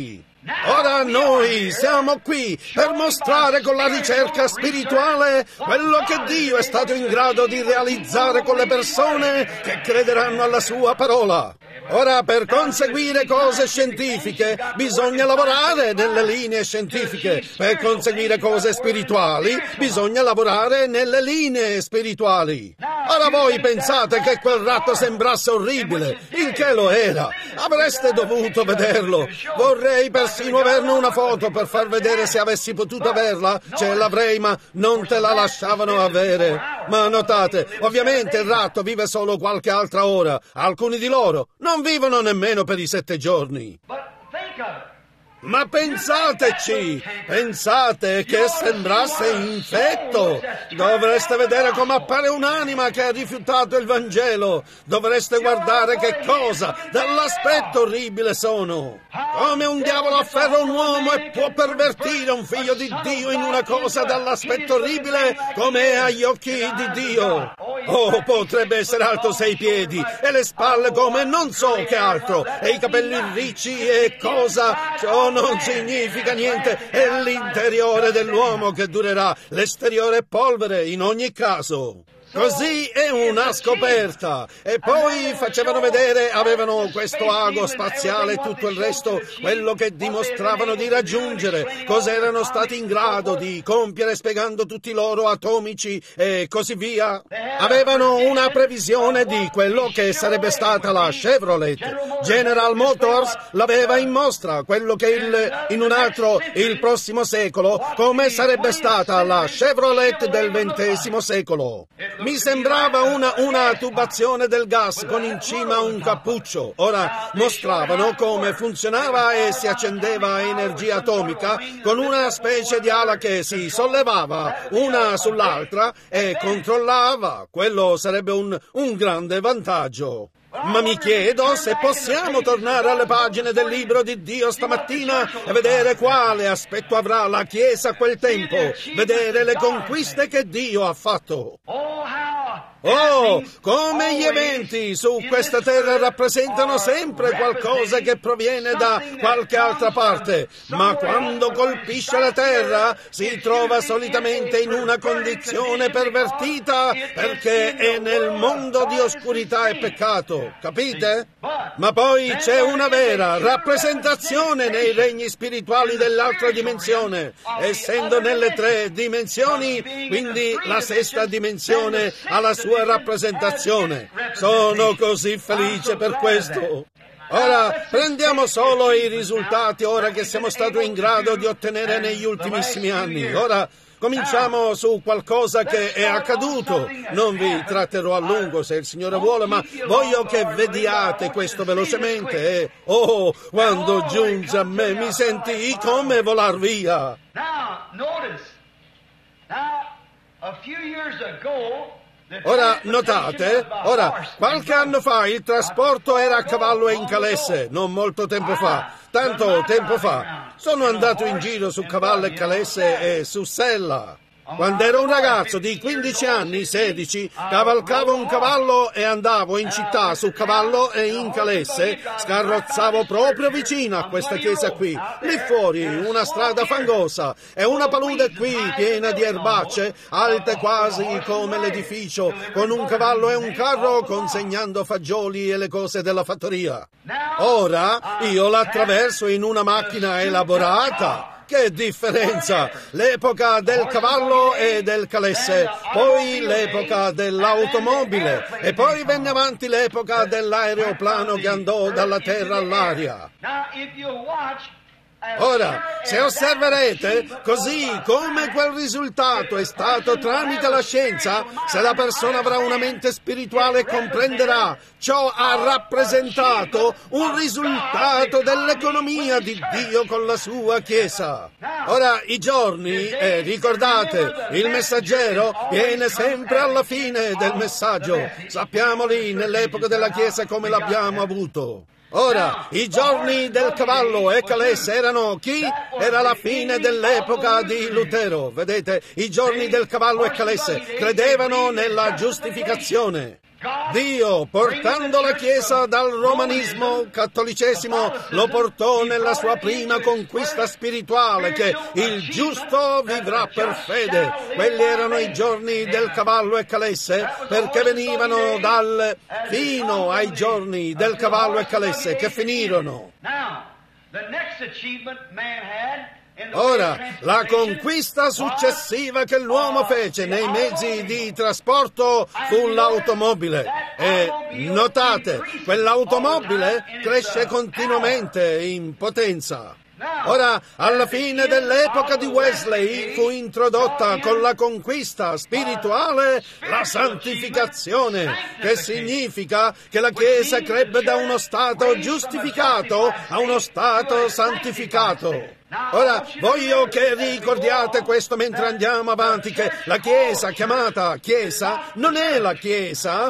Ora noi siamo qui per mostrare con la ricerca spirituale quello che Dio è stato in grado di realizzare con le persone che crederanno alla sua parola. Ora, per conseguire cose scientifiche, bisogna lavorare nelle linee scientifiche. Per conseguire cose spirituali, bisogna lavorare nelle linee spirituali. Ora voi pensate che quel ratto sembrasse orribile, il che lo era. Avreste dovuto vederlo. Vorrei persino averne una foto per far vedere se avessi potuto averla. Ce l'avrei, ma non te la lasciavano avere. Ma notate, ovviamente il ratto vive solo qualche altra ora. Alcuni di loro non vivono nemmeno per i 7 giorni. Ma pensateci, pensate che sembrasse infetto. Dovreste vedere come appare un'anima che ha rifiutato il Vangelo. Dovreste guardare che cosa, dall'aspetto orribile sono. Come un diavolo afferra un uomo e può pervertire un figlio di Dio in una cosa dall'aspetto orribile come è agli occhi di Dio. Oh, potrebbe essere alto 6 piedi e le spalle come non so che altro e i capelli ricci e cosa... Ciò non significa niente, è l'interiore dell'uomo che durerà, l'esteriore è polvere in ogni caso. Così è una scoperta. E poi facevano vedere, avevano questo ago spaziale e tutto il resto, quello che dimostravano di raggiungere, cosa erano stati in grado di compiere spiegando tutti i loro atomici e così via. Avevano una previsione di quello che sarebbe stata la Chevrolet. General Motors l'aveva in mostra, quello che il prossimo secolo, come sarebbe stata la Chevrolet del XX secolo. Mi sembrava una tubazione del gas con in cima un cappuccio. Ora mostravano come funzionava e si accendeva energia atomica con una specie di ala che si sollevava una sull'altra e controllava. Quello sarebbe un grande vantaggio. Ma mi chiedo se possiamo tornare alle pagine del libro di Dio stamattina e vedere quale aspetto avrà la Chiesa a quel tempo, vedere le conquiste che Dio ha fatto. Oh, come gli eventi su questa terra rappresentano sempre qualcosa che proviene da qualche altra parte, ma quando colpisce la terra si trova solitamente in una condizione pervertita perché è nel mondo di oscurità e peccato, capite? Ma poi c'è una vera rappresentazione nei regni spirituali dell'altra dimensione, essendo nelle 3 dimensioni, quindi la 6ª dimensione ha la sua rappresentazione. Sono così felice per questo. Ora prendiamo solo i risultati ora che siamo stati in grado di ottenere negli ultimissimi anni. Ora cominciamo su qualcosa che è accaduto. Non vi tratterò a lungo se il Signore vuole, ma voglio che vediate questo velocemente e quando giunge a me mi sentii come volar via. Ora notate, qualche anno fa il trasporto era a cavallo e in calesse, non molto tempo fa, tanto tempo fa. Sono andato in giro su cavallo e calesse e su sella. Quando ero un ragazzo di 15 anni, 16, cavalcavo un cavallo e andavo in città su cavallo e in calesse, scarrozzavo proprio vicino a questa chiesa qui, lì fuori una strada fangosa e una palude qui piena di erbacce, alte quasi come l'edificio, con un cavallo e un carro consegnando fagioli e le cose della fattoria. Ora io l'attraverso in una macchina elaborata. Che differenza! L'epoca del cavallo e del calesse, poi l'epoca dell'automobile e poi venne avanti l'epoca dell'aeroplano che andò dalla terra all'aria. Ora, se osserverete, così come quel risultato è stato tramite la scienza, se la persona avrà una mente spirituale comprenderà, ciò ha rappresentato un risultato dell'economia di Dio con la sua Chiesa. Ora, i giorni, ricordate, il messaggero viene sempre alla fine del messaggio. Sappiamoli nell'epoca della Chiesa come l'abbiamo avuto. Ora, i giorni del cavallo e calesse erano chi? Era la fine dell'epoca di Lutero. Vedete, i giorni del cavallo e calesse credevano nella giustificazione. Dio, portando la Chiesa dal romanismo, cattolicesimo, lo portò nella sua prima conquista spirituale, che il giusto vivrà per fede. Quelli erano i giorni del cavallo e calesse, perché venivano fino ai giorni del cavallo e calesse, che finirono. Ora, la conquista successiva che l'uomo fece nei mezzi di trasporto fu l'automobile. E notate, quell'automobile cresce continuamente in potenza. Ora, alla fine dell'epoca di Wesley fu introdotta con la conquista spirituale la santificazione, che significa che la Chiesa crebbe da uno stato giustificato a uno stato santificato. Ora, voglio che ricordiate questo mentre andiamo avanti, che la Chiesa chiamata Chiesa non è la Chiesa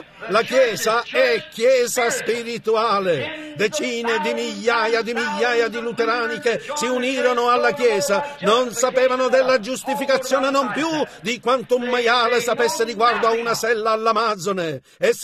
è Chiesa spirituale. Decine di migliaia di luterani che si unirono alla Chiesa non sapevano della giustificazione non più di quanto un maiale sapesse riguardo a una sella all'Amazzone.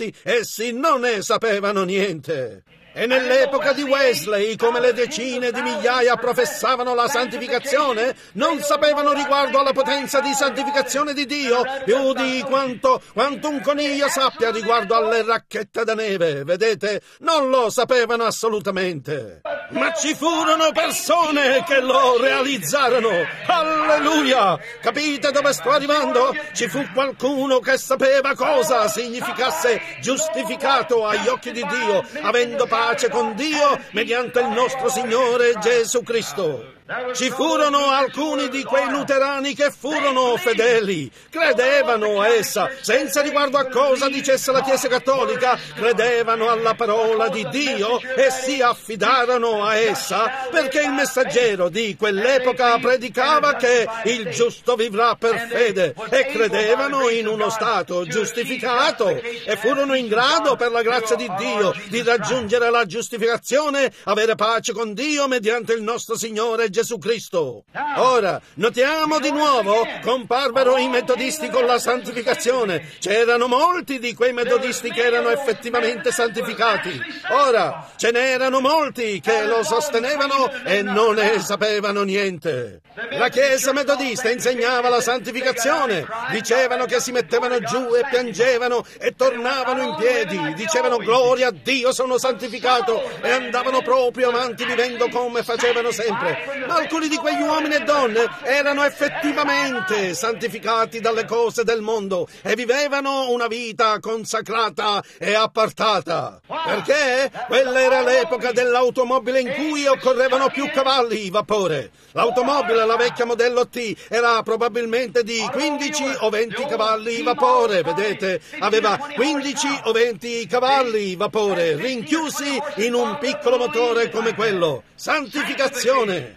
Essi non ne sapevano niente. E nell'epoca di Wesley, come le decine di migliaia professavano la santificazione, non sapevano riguardo alla potenza di santificazione di Dio più di quanto un coniglio sappia riguardo alle racchette da neve. Vedete? Non lo sapevano assolutamente. Ma ci furono persone che lo realizzarono. Alleluia! Capite dove sto arrivando? Ci fu qualcuno che sapeva cosa significasse giustificato agli occhi di Dio, avendo pace con Dio mediante il nostro Signore Gesù Cristo. Ci furono alcuni di quei luterani che furono fedeli, credevano a essa, senza riguardo a cosa dicesse la Chiesa Cattolica, credevano alla parola di Dio e si affidarono a essa, perché il messaggero di quell'epoca predicava che il giusto vivrà per fede, e credevano in uno stato giustificato e furono in grado, per la grazia di Dio, di raggiungere la giustificazione, avere pace con Dio mediante il nostro Signore Gesù Cristo. Ora, notiamo di nuovo, comparvero i metodisti con la santificazione. C'erano molti di quei metodisti che erano effettivamente santificati. Ora, ce n'erano molti che lo sostenevano e non ne sapevano niente. La Chiesa metodista insegnava la santificazione. Dicevano che si mettevano giù e piangevano e tornavano in piedi. Dicevano gloria a Dio, sono santificato, e andavano proprio avanti vivendo come facevano sempre. Ma alcuni di quegli uomini e donne erano effettivamente santificati dalle cose del mondo e vivevano una vita consacrata e appartata. Perché? Quella era l'epoca dell'automobile in cui occorrevano più cavalli di vapore. L'automobile, la vecchia modello T, era probabilmente di 15 o 20 cavalli di vapore, vedete? Aveva 15 o 20 cavalli di vapore rinchiusi in un piccolo motore come quello. Santificazione.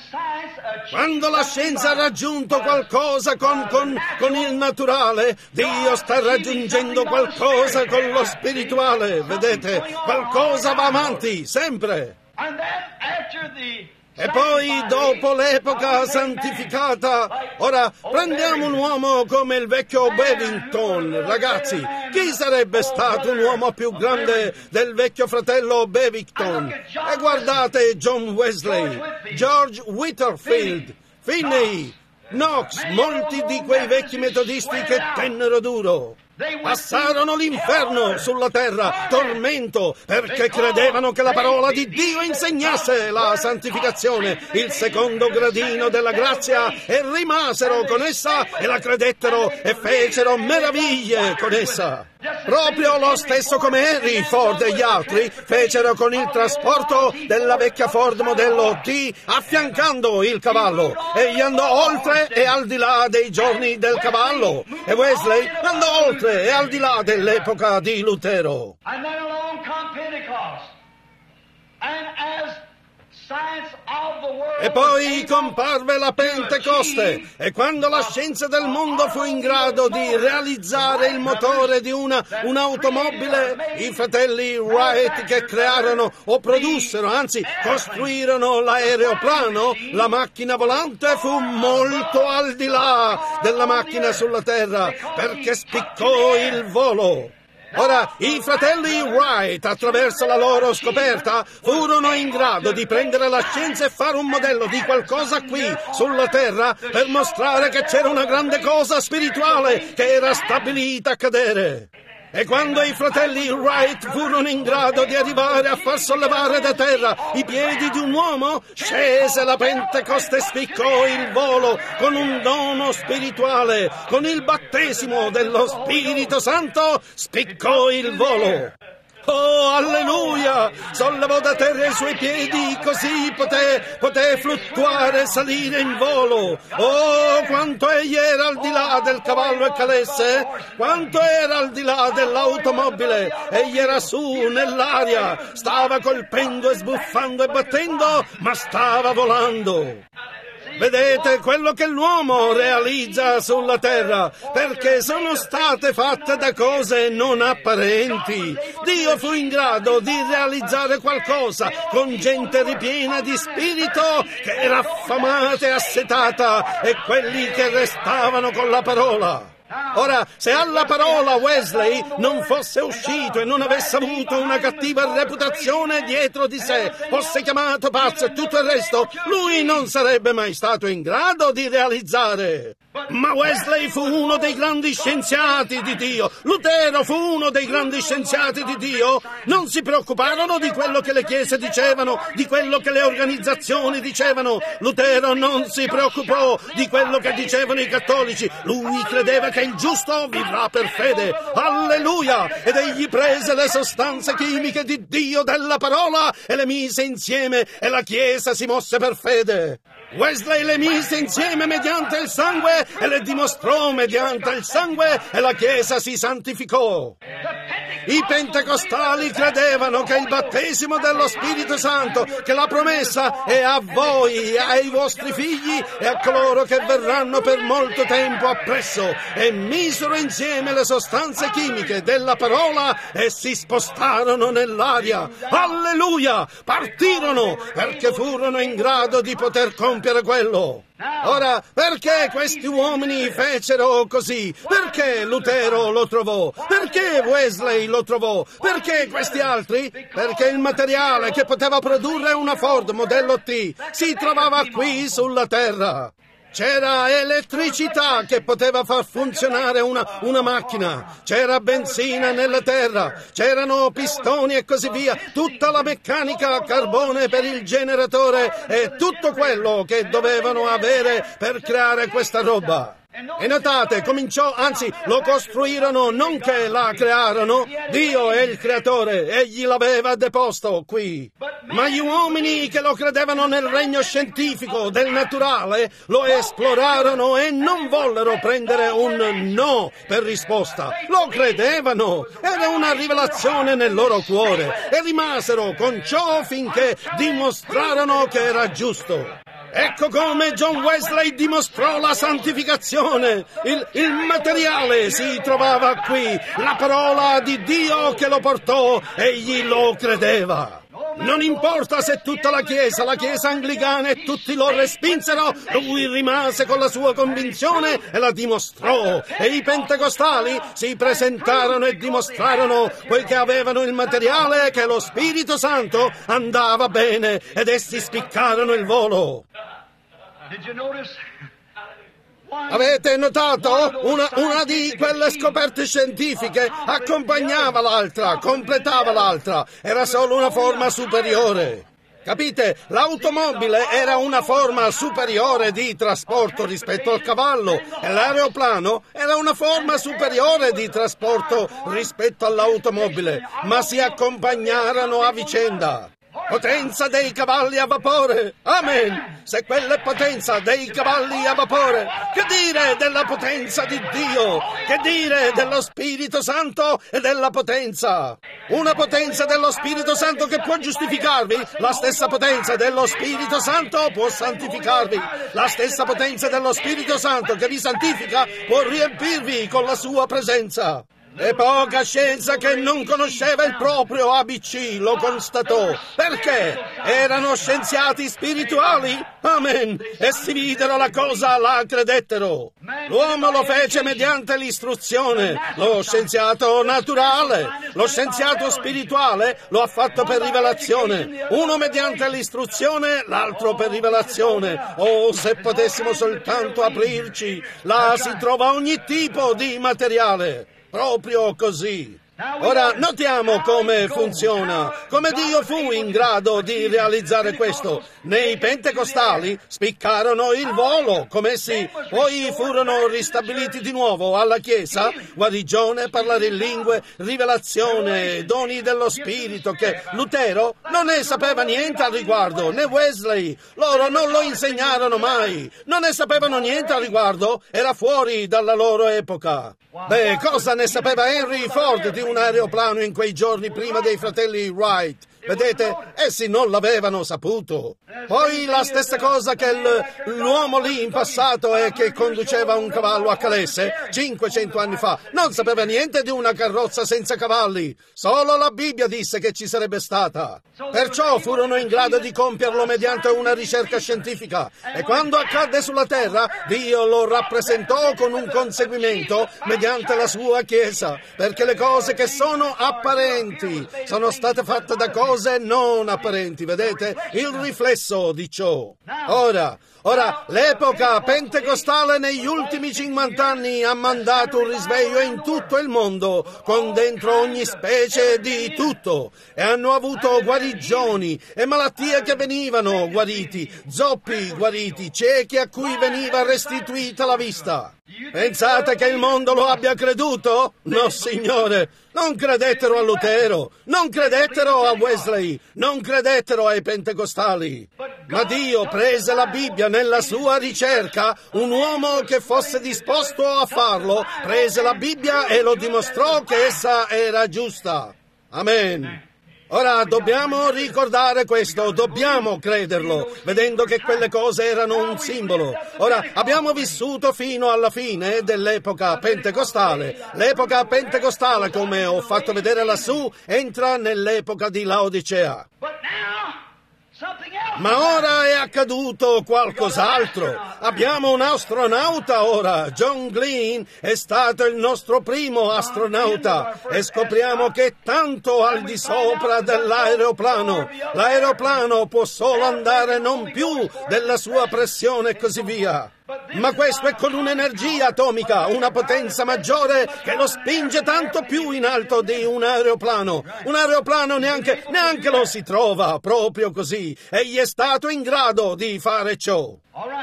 Quando la scienza ha raggiunto qualcosa con il naturale, Dio sta raggiungendo qualcosa con lo spirituale, vedete? Qualcosa va avanti, sempre. E poi, dopo l'epoca santificata, ora prendiamo un uomo come il vecchio Bevington. Ragazzi, chi sarebbe stato un uomo più grande del vecchio fratello Bevington? E guardate John Wesley, George Whitefield, Finney, Knox, molti di quei vecchi metodisti che tennero duro. Passarono l'inferno sulla terra, tormento, perché credevano che la parola di Dio insegnasse la santificazione, il secondo gradino della grazia, e rimasero con essa e la credettero e fecero meraviglie con essa. Proprio lo stesso come Henry Ford e gli altri fecero con il trasporto della vecchia Ford modello T, affiancando il cavallo. Egli andò oltre e al di là dei giorni del cavallo, e Wesley andò oltre e al di là dell'epoca di Lutero. E poi comparve la Pentecoste, e quando la scienza del mondo fu in grado di realizzare il motore di un'automobile, i fratelli Wright, che crearono o produssero, anzi costruirono l'aeroplano, la macchina volante fu molto al di là della macchina sulla terra, perché spiccò il volo. Ora, i fratelli Wright, attraverso la loro scoperta, furono in grado di prendere la scienza e fare un modello di qualcosa qui, sulla Terra, per mostrare che c'era una grande cosa spirituale che era stabilita a cadere. E quando i fratelli Wright furono in grado di arrivare a far sollevare da terra i piedi di un uomo, scese la Pentecoste e spiccò il volo con un dono spirituale, con il battesimo dello Spirito Santo spiccò il volo. Oh, alleluia! Sollevò da terra i suoi piedi, così poté fluttuare e salire in volo. Oh, quanto egli era al di là del cavallo e calesse! Quanto era al di là dell'automobile! Egli era su, nell'aria, stava colpendo e sbuffando e battendo, ma stava volando. Vedete quello che l'uomo realizza sulla terra, perché sono state fatte da cose non apparenti. Dio fu in grado di realizzare qualcosa con gente ripiena di spirito che era affamata e assetata, e quelli che restavano con la parola. Ora, se alla parola Wesley non fosse uscito e non avesse avuto una cattiva reputazione dietro di sé, fosse chiamato pazzo e tutto il resto, lui non sarebbe mai stato in grado di realizzare. Ma Wesley fu uno dei grandi scienziati di Dio. Lutero fu uno dei grandi scienziati di Dio. Non si preoccuparono di quello che le chiese dicevano, di quello che le organizzazioni dicevano. Lutero non si preoccupò di quello che dicevano i cattolici. Lui credeva che il giusto vivrà per fede. Alleluia! Ed egli prese le sostanze chimiche di Dio della parola e le mise insieme, e la Chiesa si mosse per fede. Wesley le mise insieme mediante il sangue e le dimostrò mediante il sangue, e la Chiesa si santificò. I pentecostali credevano che il battesimo dello Spirito Santo, che la promessa è a voi, ai vostri figli e a coloro che verranno per molto tempo appresso, e misero insieme le sostanze chimiche della parola e si spostarono nell'aria. Alleluia! Partirono perché furono in grado di poter compiere quello. Ora, perché questi uomini fecero così? Perché Lutero lo trovò? Perché Wesley lo trovò? Perché questi altri? Perché il materiale che poteva produrre una Ford modello T si trovava qui sulla terra. C'era elettricità che poteva far funzionare una macchina, c'era benzina nella terra, c'erano pistoni e così via, tutta la meccanica a carbone per il generatore e tutto quello che dovevano avere per creare questa roba. E notate, cominciò, anzi, lo costruirono, non che la crearono. Dio è il creatore, egli l'aveva deposto qui. Ma gli uomini che lo credevano nel regno scientifico, del naturale, lo esplorarono e non vollero prendere un no per risposta. Lo credevano, era una rivelazione nel loro cuore, e rimasero con ciò finché dimostrarono che era giusto. Ecco come John Wesley dimostrò la santificazione. Il materiale si trovava qui, la parola di Dio che lo portò, egli lo credeva. Non importa se tutta la Chiesa anglicana e tutti lo respinsero, lui rimase con la sua convinzione e la dimostrò. E i pentecostali si presentarono e dimostrarono, poiché avevano il materiale, che lo Spirito Santo andava bene, ed essi spiccarono il volo. Avete notato? Una di quelle scoperte scientifiche accompagnava l'altra, completava l'altra. Era solo una forma superiore. Capite? L'automobile era una forma superiore di trasporto rispetto al cavallo, e l'aeroplano era una forma superiore di trasporto rispetto all'automobile, ma si accompagnarono a vicenda. Potenza dei cavalli a vapore. Amen. Se quella è potenza dei cavalli a vapore, che dire della potenza di Dio? Che dire dello Spirito Santo e della potenza? Una potenza dello Spirito Santo che può giustificarvi, la stessa potenza dello Spirito Santo può santificarvi. La stessa potenza dello Spirito Santo che vi santifica può riempirvi con la sua presenza. E poca scienza che non conosceva il proprio ABC lo constatò. Perché? Erano scienziati spirituali? Amen. E si videro la cosa, la credettero. L'uomo lo fece mediante l'istruzione, lo scienziato naturale. Lo scienziato spirituale lo ha fatto per rivelazione. Uno mediante l'istruzione, l'altro per rivelazione. Oh, se potessimo soltanto aprirci, là si trova ogni tipo di materiale. Proprio così. Ora notiamo come funziona, come Dio fu in grado di realizzare questo. Nei pentecostali spiccarono il volo, come essi poi furono ristabiliti di nuovo alla Chiesa, guarigione, parlare in lingue, rivelazione, doni dello Spirito, che Lutero non ne sapeva niente al riguardo, né Wesley, loro non lo insegnarono mai, non ne sapevano niente al riguardo, era fuori dalla loro epoca. Beh, cosa ne sapeva Henry Ford di un aeroplano in quei giorni prima dei fratelli Wright? Vedete, essi non l'avevano saputo. Poi la stessa cosa che l'uomo lì in passato e che conduceva un cavallo a calesse 500 anni fa non sapeva niente di una carrozza senza cavalli. Solo la Bibbia disse che ci sarebbe stata. Perciò furono in grado di compierlo mediante una ricerca scientifica. E quando accadde sulla terra, Dio lo rappresentò con un conseguimento mediante la sua Chiesa, perché le cose che sono apparenti sono state fatte da cose non apparenti, vedete? Il riflesso di ciò. Ora, l'epoca pentecostale negli ultimi 50 anni ha mandato un risveglio in tutto il mondo, con dentro ogni specie di tutto, e hanno avuto guarigioni e malattie che venivano guariti, zoppi guariti, ciechi a cui veniva restituita la vista. Pensate che il mondo lo abbia creduto? No, signore, non credettero a Lutero, non credettero a Wesley, non credettero ai pentecostali. Ma Dio prese la Bibbia nella sua ricerca, un uomo che fosse disposto a farlo, prese la Bibbia e lo dimostrò che essa era giusta. Amen. Ora dobbiamo ricordare questo, dobbiamo crederlo, vedendo che quelle cose erano un simbolo. Ora abbiamo vissuto fino alla fine dell'epoca pentecostale. L'epoca pentecostale, come ho fatto vedere lassù, entra nell'epoca di Laodicea. Ma ora è accaduto qualcos'altro. Abbiamo un astronauta ora. John Glenn è stato il nostro primo astronauta e scopriamo che è tanto al di sopra dell'aeroplano. L'aeroplano può solo andare non più della sua pressione e così via. Ma questo è con un'energia atomica, una potenza maggiore che lo spinge tanto più in alto di un aeroplano. Un aeroplano neanche lo si trova proprio così. Egli è stato in grado di fare ciò.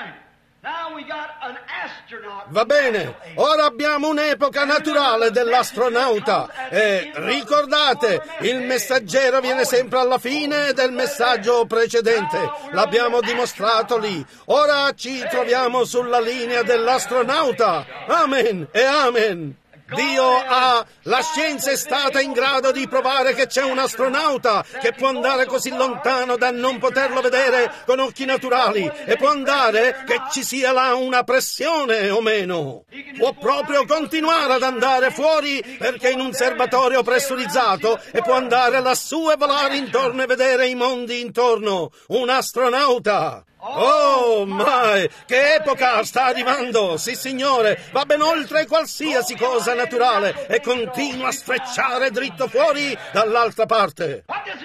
Va bene, ora abbiamo un'epoca naturale dell'astronauta e ricordate, il messaggero viene sempre alla fine del messaggio precedente, l'abbiamo dimostrato lì. Ora ci troviamo sulla linea dell'astronauta. Amen e amen. La scienza è stata in grado di provare che c'è un astronauta che può andare così lontano da non poterlo vedere con occhi naturali e può andare che ci sia là una pressione o meno. Può proprio continuare ad andare fuori perché in un serbatoio pressurizzato e può andare lassù e volare intorno e vedere i mondi intorno. Un astronauta. Oh, mai! Che epoca sta arrivando! Sì, signore, va ben oltre qualsiasi cosa naturale e continua a sfrecciare dritto fuori dall'altra parte.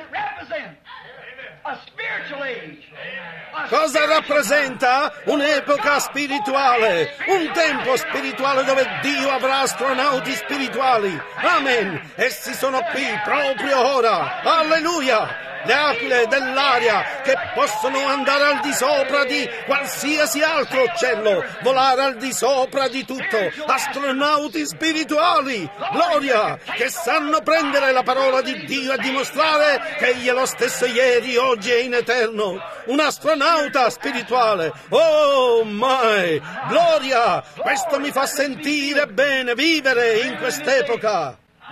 Cosa rappresenta? Un'epoca spirituale, un tempo spirituale dove Dio avrà astronauti spirituali. Amen! Essi sono qui proprio ora. Alleluia! Le aquile dell'aria che possono andare al di sopra di qualsiasi altro uccello, volare al di sopra di tutto, astronauti spirituali, gloria, che sanno prendere la parola di Dio e dimostrare che Egli è lo stesso ieri, oggi e in eterno, un astronauta spirituale. Oh my, gloria, questo mi fa sentire bene vivere in quest'epoca.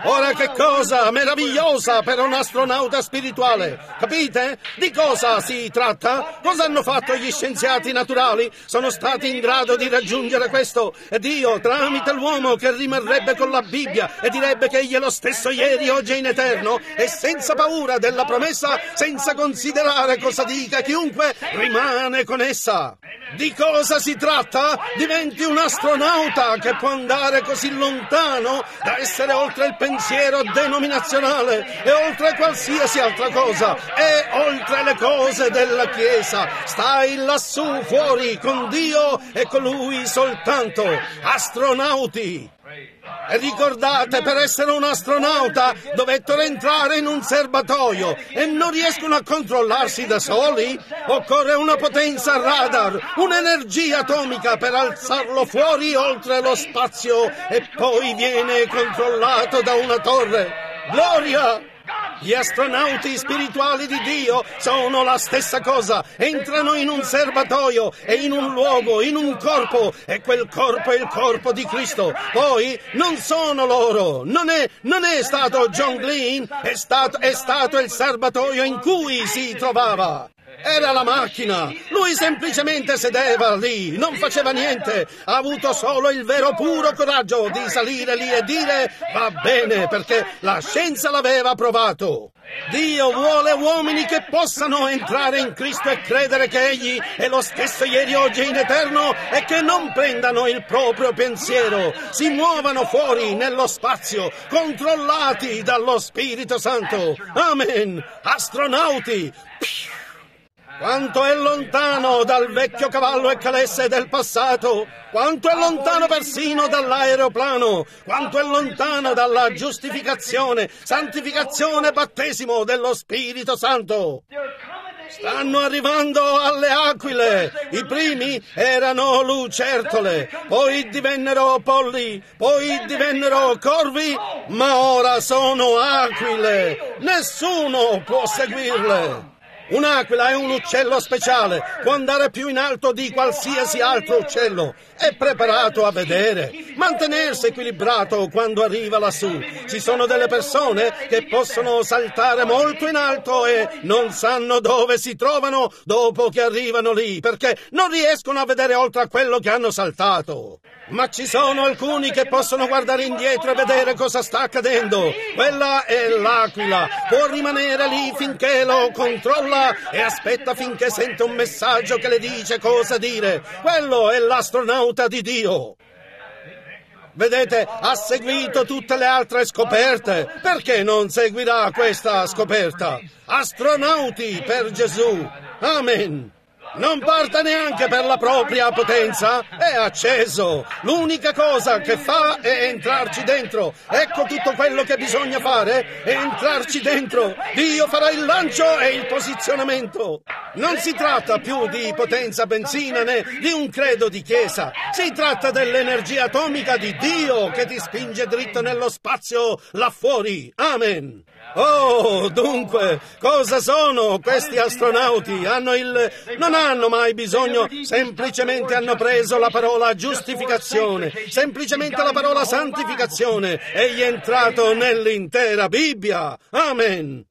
Ora che cosa meravigliosa per un astronauta spirituale! Capite? Di cosa si tratta? Cosa hanno fatto gli scienziati naturali? Sono stati in grado di raggiungere questo. E Dio, tramite l'uomo che rimarrebbe con la Bibbia e direbbe che egli è lo stesso ieri, oggi e in eterno, e senza paura della promessa, senza considerare cosa dica chiunque, rimane con essa. Di cosa si tratta? Diventi un astronauta che può andare così lontano da essere oltre il pensiero denominazionale e oltre qualsiasi altra cosa e oltre le cose della Chiesa. Stai lassù fuori con Dio e con Lui soltanto. Astronauti! E ricordate, per essere un astronauta dovettero entrare in un serbatoio e non riescono a controllarsi da soli. Occorre una potenza radar, un'energia atomica per alzarlo fuori oltre lo spazio e poi viene controllato da una torre. Gloria! Gli astronauti spirituali di Dio sono la stessa cosa. Entrano in un serbatoio e in un luogo, in un corpo, e quel corpo è il corpo di Cristo. Poi non sono loro, non è stato John Glenn, è stato il serbatoio in cui si trovava. Era la macchina. Lui semplicemente sedeva lì, non faceva niente. Ha avuto solo il vero puro coraggio di salire lì e dire va bene, perché la scienza l'aveva provato. Dio vuole uomini che possano entrare in Cristo e credere che Egli è lo stesso ieri, oggi e in eterno, e che non prendano il proprio pensiero, si muovano fuori nello spazio, controllati dallo Spirito Santo. Amen. Astronauti. Quanto è lontano dal vecchio cavallo e calesse del passato, quanto è lontano persino dall'aeroplano, quanto è lontano dalla giustificazione, santificazione e battesimo dello Spirito Santo. Stanno arrivando alle aquile. I primi erano lucertole, poi divennero polli, poi divennero corvi, ma ora sono aquile. Nessuno può seguirle. Un'aquila è un uccello speciale, può andare più in alto di qualsiasi altro uccello. È preparato a vedere, mantenersi equilibrato quando arriva lassù. Ci sono delle persone che possono saltare molto in alto e non sanno dove si trovano dopo che arrivano lì, perché non riescono a vedere oltre a quello che hanno saltato. Ma ci sono alcuni che possono guardare indietro e vedere cosa sta accadendo. Quella è l'aquila. Può rimanere lì finché lo controlla e aspetta finché sente un messaggio che le dice cosa dire. Quello è l'astronauta di Dio. Vedete, ha seguito tutte le altre scoperte. Perché non seguirà questa scoperta? Astronauti per Gesù. Amen. Non parta neanche per la propria potenza, è acceso. L'unica cosa che fa è entrarci dentro. Ecco tutto quello che bisogna fare, è entrarci dentro. Dio farà il lancio e il posizionamento. Non si tratta più di potenza benzina né di un credo di chiesa. Si tratta dell'energia atomica di Dio che ti spinge dritto nello spazio là fuori. Amen. Oh, dunque, cosa sono questi astronauti? Non hanno mai bisogno, semplicemente hanno preso la parola giustificazione, semplicemente la parola santificazione. Egli è entrato nell'intera Bibbia. Amen.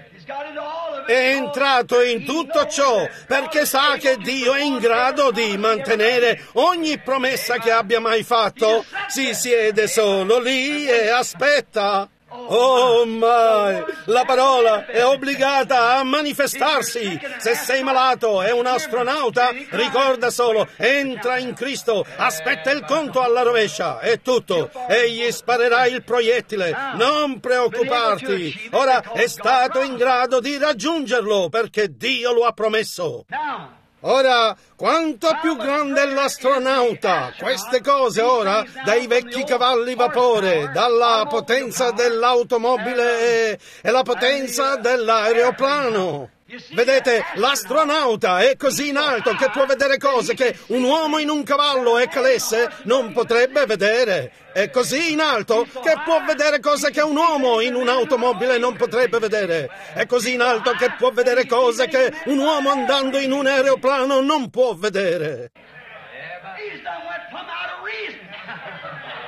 È entrato in tutto ciò perché sa che Dio è in grado di mantenere ogni promessa che abbia mai fatto. Si siede solo lì e aspetta. Oh my, la parola è obbligata a manifestarsi. Se sei malato e un astronauta, ricorda solo, entra in Cristo, aspetta il conto alla rovescia, è tutto. Egli sparerà il proiettile, non preoccuparti. Ora è stato in grado di raggiungerlo perché Dio lo ha promesso. Ora, quanto più grande è l'astronauta, queste cose ora, dai vecchi cavalli vapore, dalla potenza dell'automobile e la potenza dell'aeroplano. Vedete, l'astronauta è così in alto che può vedere cose che un uomo in un cavallo e calesse non potrebbe vedere. È così in alto che può vedere cose che un uomo in un'automobile non potrebbe vedere. È così in alto che può vedere cose che un uomo andando in un aeroplano non può vedere.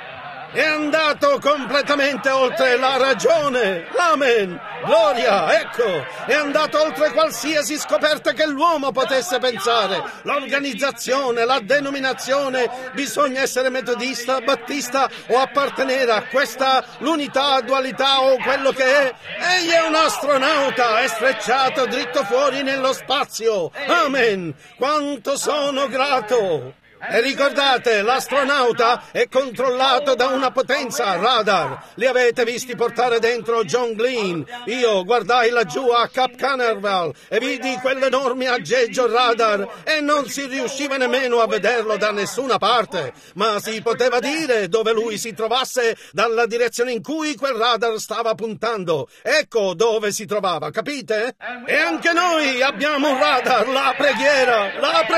È andato completamente oltre la ragione. Amen. Gloria, ecco. È andato oltre qualsiasi scoperta che l'uomo potesse pensare. L'organizzazione, la denominazione, bisogna essere metodista, battista o appartenere a questa, l'unità, dualità o quello che è. Egli è un astronauta, è strecciato dritto fuori nello spazio. Amen. Quanto sono grato. E ricordate, l'astronauta è controllato da una potenza radar. Li avete visti portare dentro John Glenn. Io guardai laggiù a Cap Canaveral e vidi quell'enorme aggeggio radar e non si riusciva nemmeno a vederlo da nessuna parte, ma si poteva dire dove lui si trovasse dalla direzione in cui quel radar stava puntando. Ecco dove si trovava, capite? E anche noi abbiamo un radar, la preghiera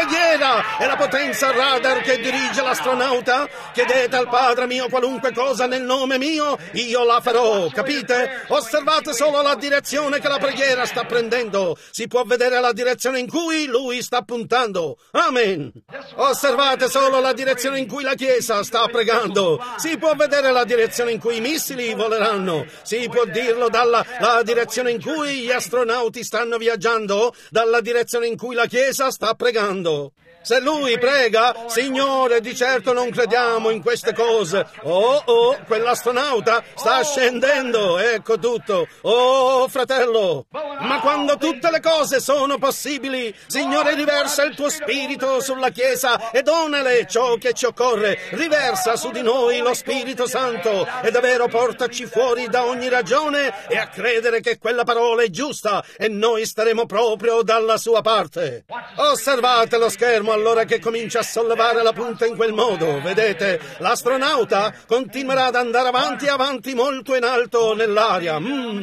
è la potenza radar che dirige l'astronauta. Chiedete al Padre mio qualunque cosa nel nome mio, io la farò, capite? Osservate solo la direzione che la preghiera sta prendendo. Si può vedere la direzione in cui lui sta puntando. Amen. Osservate solo la direzione in cui la Chiesa sta pregando. Si può vedere la direzione in cui i missili voleranno. Si può dirlo dalla direzione in cui gli astronauti stanno viaggiando, dalla direzione in cui la Chiesa sta pregando. Se lui prega, Signore, di certo non crediamo in queste cose. Oh, quell'astronauta sta scendendo, ecco tutto. Oh, fratello, ma quando tutte le cose sono possibili, Signore, riversa il tuo spirito sulla Chiesa e donale ciò che ci occorre. Riversa su di noi lo Spirito Santo e davvero portaci fuori da ogni ragione e a credere che quella parola è giusta e noi staremo proprio dalla sua parte. Osservate lo schermo allora che comincia a sollevare la punta in quel modo, vedete? L'astronauta continuerà ad andare avanti molto in alto nell'aria.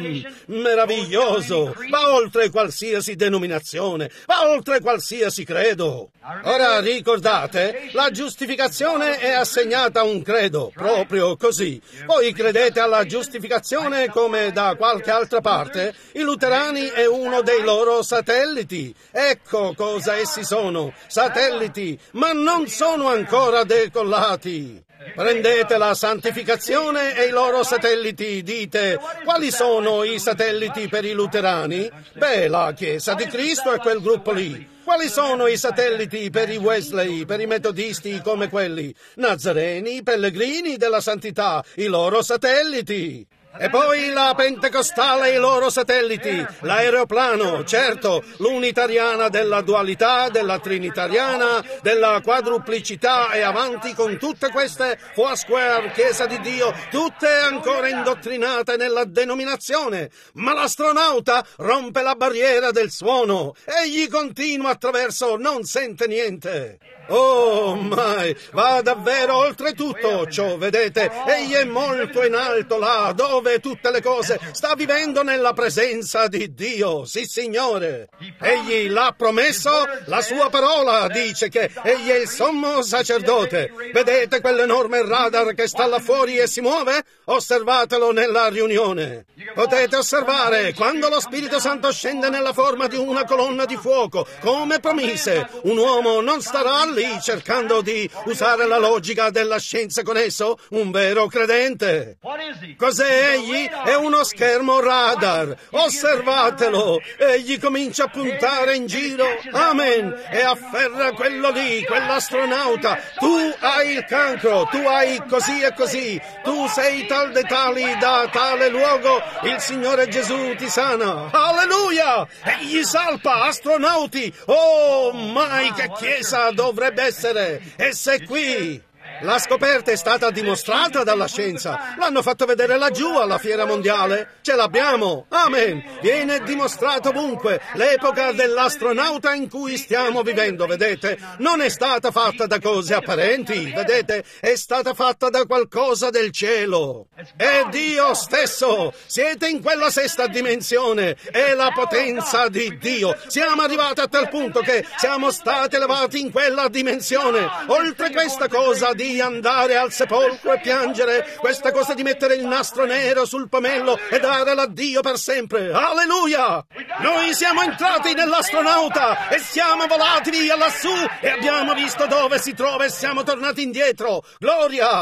Meraviglioso! Va oltre qualsiasi denominazione, va oltre qualsiasi credo. Ora ricordate, la giustificazione è assegnata a un credo, proprio così. Voi credete alla giustificazione come da qualche altra parte? I luterani è uno dei loro satelliti. Ecco cosa essi sono, satelliti, ma non sono ancora decollati. Prendete la santificazione e i loro satelliti, dite, quali sono i satelliti per i luterani? Beh, la Chiesa di Cristo è quel gruppo lì. Quali sono i satelliti per i Wesley, per i metodisti come quelli? Nazareni, i pellegrini della santità, i loro satelliti. E poi la pentecostale e i loro satelliti, l'aeroplano, certo, l'unitariana della dualità, della trinitariana, della quadruplicità e avanti con tutte queste Foursquare, Chiesa di Dio, tutte ancora indottrinate nella denominazione. Ma l'astronauta rompe la barriera del suono, egli continua attraverso, non sente niente. Oh, mai, va davvero oltre tutto ciò, vedete? Egli è molto in alto là, dove tutte le cose, sta vivendo nella presenza di Dio, sì signore. Egli l'ha promesso, la sua parola dice che egli è il sommo sacerdote. Vedete quell'enorme radar che sta là fuori e si muove? Osservatelo nella riunione. Potete osservare, quando lo Spirito Santo scende nella forma di una colonna di fuoco, come promise, un uomo non starà lì cercando di usare la logica della scienza con esso, un vero credente. Cos'è egli? È uno schermo radar. Osservatelo. Egli comincia a puntare in giro. Amen. E afferra quello lì, quell'astronauta. Tu hai il cancro, tu hai così e così. Tu sei tal de tali da tale luogo. Il Signore Gesù ti sana. Alleluia! Egli salpa astronauti. Oh, mai che chiesa dovrebbe essere! Essa è qui! La scoperta è stata dimostrata dalla scienza. L'hanno fatto vedere laggiù alla fiera mondiale. Ce l'abbiamo. Amen. Viene dimostrato ovunque. L'epoca dell'astronauta in cui stiamo vivendo, vedete, non è stata fatta da cose apparenti, vedete, è stata fatta da qualcosa del cielo. È Dio stesso. Siete in quella sesta dimensione. È la potenza di Dio. Siamo arrivati a tal punto che siamo stati elevati in quella dimensione. Oltre questa cosa di andare al sepolcro e piangere, questa cosa di mettere il nastro nero sul pomello e dare l'addio per sempre. Alleluia! Noi siamo entrati nell'astronauta e siamo volati via lassù e abbiamo visto dove si trova e siamo tornati indietro. Gloria!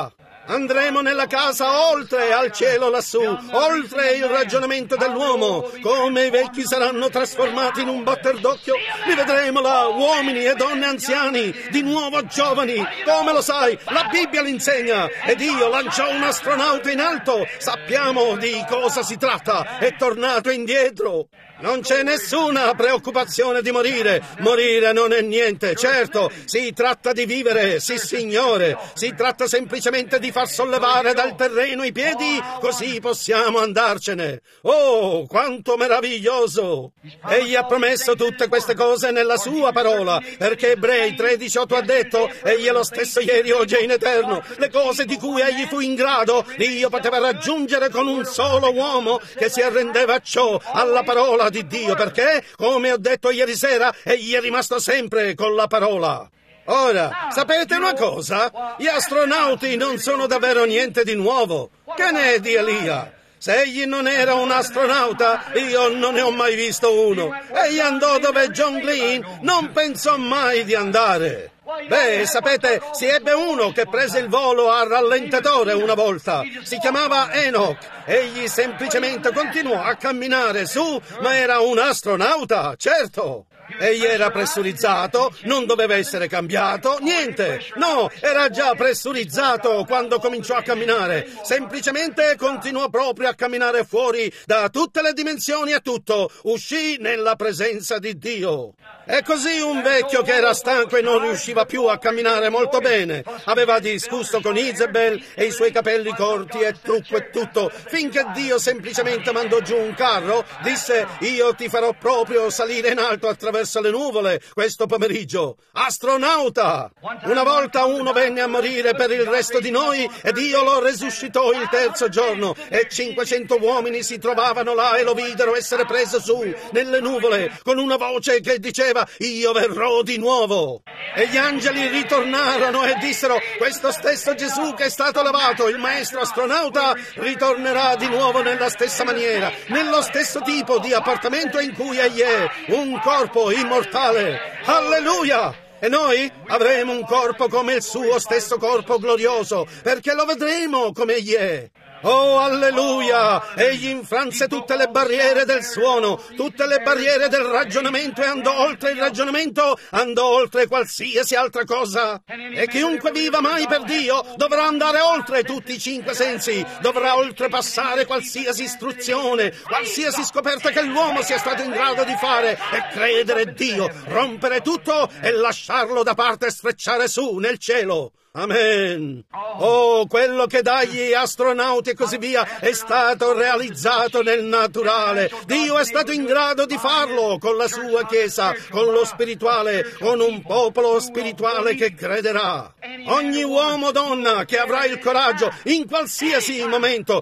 Andremo nella casa oltre al cielo lassù, oltre il ragionamento dell'uomo. Come i vecchi saranno trasformati in un batter d'occhio, li vedremo là, uomini e donne anziani, di nuovo giovani. Come lo sai? La Bibbia l'insegna. E Dio lanciò un astronauta in alto. Sappiamo di cosa si tratta. È tornato indietro. Non c'è nessuna preoccupazione di morire. Morire non è niente. Certo, si tratta di vivere, sì signore. Si tratta semplicemente di far sollevare dal terreno i piedi, così possiamo andarcene. Oh, quanto meraviglioso! Egli ha promesso tutte queste cose nella sua parola, perché Ebrei 13:8 ha detto: egli è lo stesso ieri, oggi e in eterno. Le cose di cui egli fu in grado, Dio poteva raggiungere con un solo uomo che si arrendeva a ciò, alla parola di Dio, perché, come ho detto ieri sera, egli è rimasto sempre con la parola. Ora, sapete una cosa? Gli astronauti non sono davvero niente di nuovo. Che ne è di Elia? Se egli non era un astronauta, io non ne ho mai visto uno. Egli andò dove John Glenn non pensò mai di andare. Beh, sapete, si ebbe uno che prese il volo a rallentatore una volta. Si chiamava Enoch. Egli semplicemente continuò a camminare su, ma era un astronauta, certo. Egli era pressurizzato, non doveva essere cambiato, niente. No, era già pressurizzato quando cominciò a camminare. Semplicemente continuò proprio a camminare fuori da tutte le dimensioni e tutto. Uscì nella presenza di Dio. E così un vecchio che era stanco e non riusciva più a camminare molto bene. Aveva discusso con Isabel e i suoi capelli corti e trucco e tutto, finché Dio semplicemente mandò giù un carro, disse: io ti farò proprio salire in alto attraverso le nuvole questo pomeriggio. Astronauta! Una volta uno venne a morire per il resto di noi e Dio lo resuscitò il terzo giorno e 500 uomini si trovavano là e lo videro essere preso su nelle nuvole con una voce che diceva: io verrò di nuovo. E gli angeli ritornarono e dissero: questo stesso Gesù che è stato lavato, il maestro astronauta, ritornerà di nuovo nella stessa maniera, nello stesso tipo di appartamento in cui egli è, un corpo immortale. Alleluia! E noi avremo un corpo come il suo stesso corpo glorioso, perché lo vedremo come egli è. Oh, alleluia! Egli infranse tutte le barriere del suono, tutte le barriere del ragionamento e andò oltre il ragionamento, andò oltre qualsiasi altra cosa. E chiunque viva mai per Dio dovrà andare oltre tutti i 5 sensi, dovrà oltrepassare qualsiasi istruzione, qualsiasi scoperta che l'uomo sia stato in grado di fare e credere Dio, rompere tutto e lasciarlo da parte e sfrecciare su nel cielo. Amen. Oh, quello che dagli astronauti e così via è stato realizzato nel naturale. Dio è stato in grado di farlo con la sua Chiesa, con lo spirituale, con un popolo spirituale che crederà. Ogni uomo o donna che avrà il coraggio in qualsiasi momento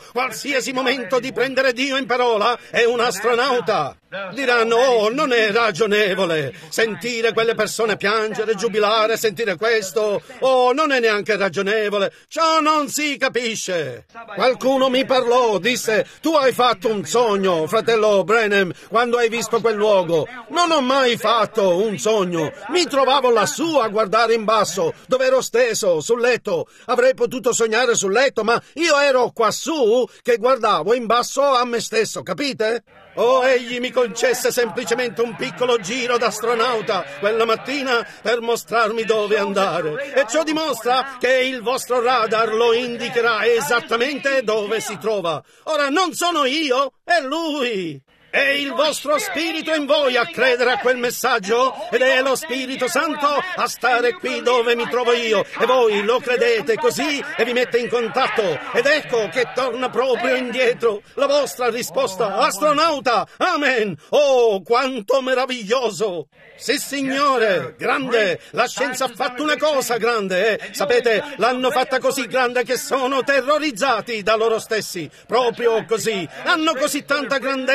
di prendere Dio in parola è un astronauta. Diranno: oh, non è ragionevole sentire quelle persone piangere, giubilare, sentire questo. Oh, non è neanche ragionevole, ciò non si capisce. Qualcuno mi parlò, disse: tu hai fatto un sogno, fratello Branham, quando hai visto quel luogo. Non ho mai fatto un sogno, mi trovavo lassù a guardare in basso, dove ero steso sul letto. Avrei potuto sognare sul letto, ma io ero quassù che guardavo in basso a me stesso, capite? Oh, egli mi concesse semplicemente un piccolo giro d'astronauta quella mattina per mostrarmi dove andare. E ciò dimostra che il vostro radar lo indicherà esattamente dove si trova. Ora, non sono io, è lui. È il vostro spirito in voi a credere a quel messaggio ed è lo Spirito Santo a stare qui dove mi trovo io e voi lo credete così e vi mette in contatto ed ecco che torna proprio indietro la vostra risposta: astronauta, amen. Oh, quanto meraviglioso! Sì, signore, grande. La scienza ha fatto una cosa grande, Sapete, l'hanno fatta così grande che sono terrorizzati da loro stessi. Proprio così. Hanno così tanta grandezza che hanno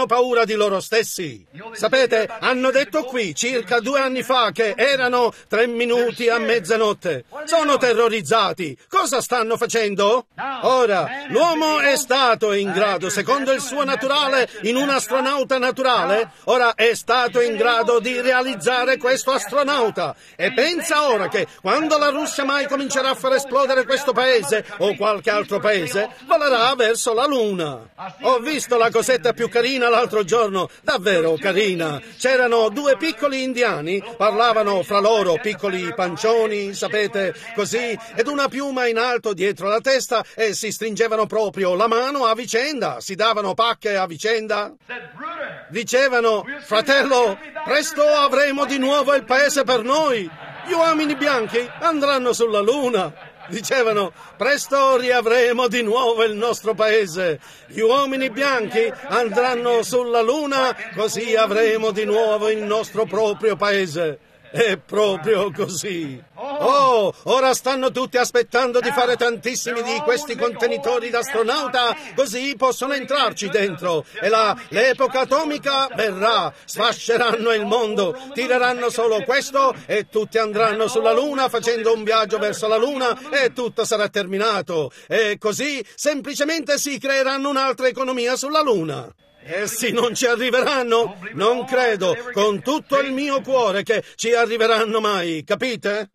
hanno paura di loro stessi. Sapete, hanno detto qui circa 2 anni fa che erano 3 minuti a mezzanotte. Sono terrorizzati. Cosa stanno facendo? Ora, l'uomo è stato in grado, secondo il suo naturale, in un astronauta naturale, ora è stato in grado di realizzare questo astronauta. E pensa ora che quando la Russia mai comincerà a far esplodere questo paese o qualche altro paese, volerà verso la Luna. Ho visto la cosetta più carina l'altro giorno, davvero carina. C'erano 2 piccoli indiani, parlavano fra loro, piccoli pancioni, sapete, così, ed una piuma in alto dietro la testa e si stringevano proprio la mano a vicenda, si davano pacche a vicenda. Dicevano, fratello, presto avremo di nuovo il paese per noi. Gli uomini bianchi andranno sulla Luna. Dicevano, presto riavremo di nuovo il nostro paese. Gli uomini bianchi andranno sulla Luna, così avremo di nuovo il nostro proprio paese. È proprio così. Oh, ora stanno tutti aspettando di fare tantissimi di questi contenitori d'astronauta, così possono entrarci dentro. E l'epoca atomica verrà, sfasceranno il mondo, tireranno solo questo e tutti andranno sulla Luna facendo un viaggio verso la Luna e tutto sarà terminato. E così semplicemente si creeranno un'altra economia sulla Luna. Essi non ci arriveranno? Non credo, con tutto il mio cuore, che ci arriveranno mai, capite?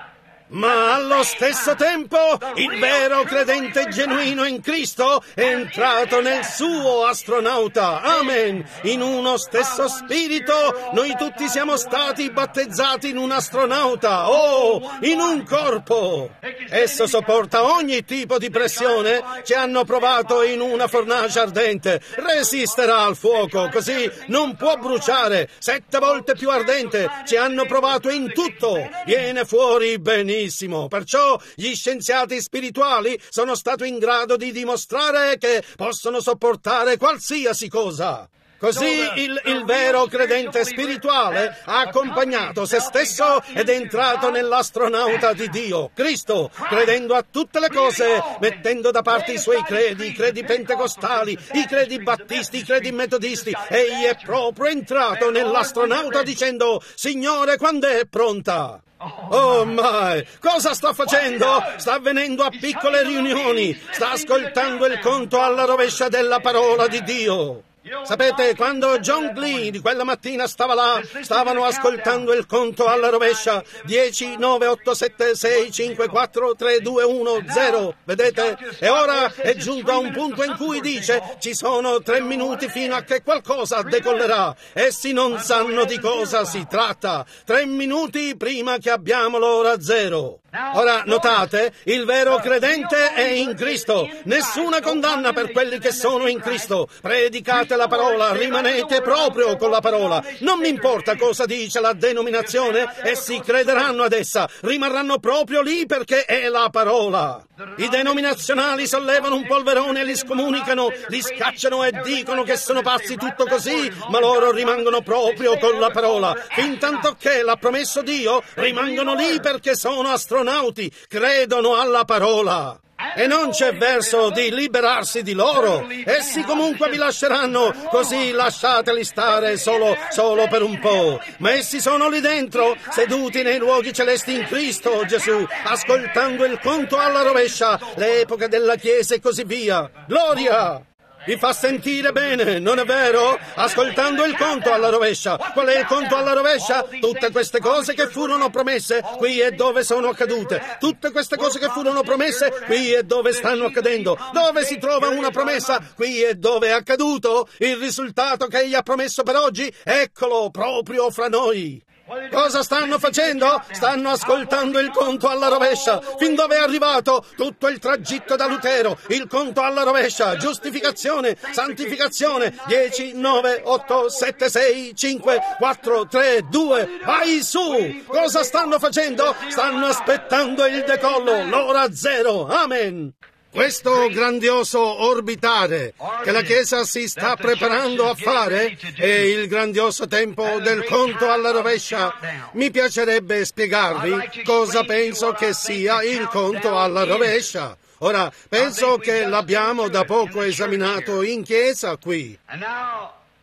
Ma allo stesso tempo il vero credente genuino in Cristo è entrato nel suo astronauta. Amen. In uno stesso spirito noi tutti siamo stati battezzati in un astronauta. Oh, in un corpo. Esso sopporta ogni tipo di pressione. Ci hanno provato in una fornace ardente. Resisterà al fuoco, così non può bruciare. 7 volte più ardente. Ci hanno provato in tutto. Viene fuori benissimo. Perciò gli scienziati spirituali sono stati in grado di dimostrare che possono sopportare qualsiasi cosa. Così il vero credente spirituale ha accompagnato se stesso ed è entrato nell'astronauta di Dio, Cristo, credendo a tutte le cose, mettendo da parte i suoi credi, i credi pentecostali, i credi battisti, i credi metodisti. Egli è proprio entrato nell'astronauta dicendo, Signore, quando è pronta? Oh my! Cosa sta facendo? Sta venendo a piccole riunioni, sta ascoltando il conto alla rovescia della parola di Dio. Sapete, quando John Glee di quella mattina stava là, stavano ascoltando il conto alla rovescia, 10, 9, 8, 7, 6, 5, 4, 3, 2, 1, 0, vedete? E ora è giunto a un punto in cui dice, ci sono 3 minuti fino a che qualcosa decollerà. Essi non sanno di cosa si tratta. 3 minuti prima che abbiamo l'ora 0. Ora, notate, il vero credente è in Cristo. Nessuna condanna per quelli che sono in Cristo. Predicate la parola, rimanete proprio con la parola. Non mi importa cosa dice la denominazione, essi crederanno ad essa, rimarranno proprio lì perché è la parola. I denominazionali sollevano un polverone e li scomunicano, li scacciano e dicono che sono pazzi tutto così, ma loro rimangono proprio con la parola. Fintanto che l'ha promesso Dio, rimangono lì perché sono astronauti, credono alla parola. E non c'è verso di liberarsi di loro. Essi comunque vi lasceranno, così lasciateli stare solo per un po'. Ma essi sono lì dentro, seduti nei luoghi celesti in Cristo Gesù, ascoltando il conto alla rovescia, l'epoca della Chiesa e così via. Gloria! Vi fa sentire bene, non è vero? Ascoltando il conto alla rovescia. Qual è il conto alla rovescia? Tutte queste cose che furono promesse, qui è dove sono accadute. Tutte queste cose che furono promesse, qui è dove stanno accadendo. Dove si trova una promessa, qui è dove è accaduto. Il risultato che egli ha promesso per oggi, eccolo proprio fra noi. Cosa stanno facendo? Stanno ascoltando il conto alla rovescia. Fin dove è arrivato tutto il tragitto da Lutero, il conto alla rovescia, giustificazione, santificazione, 10, 9, 8, 7, 6, 5, 4, 3, 2, vai su! Cosa stanno facendo? Stanno aspettando il decollo, l'ora 0. Amen. Questo grandioso orbitare che la Chiesa si sta preparando a fare è il grandioso tempo del conto alla rovescia. Mi piacerebbe spiegarvi cosa penso che sia il conto alla rovescia. Ora, penso che l'abbiamo da poco esaminato in chiesa qui.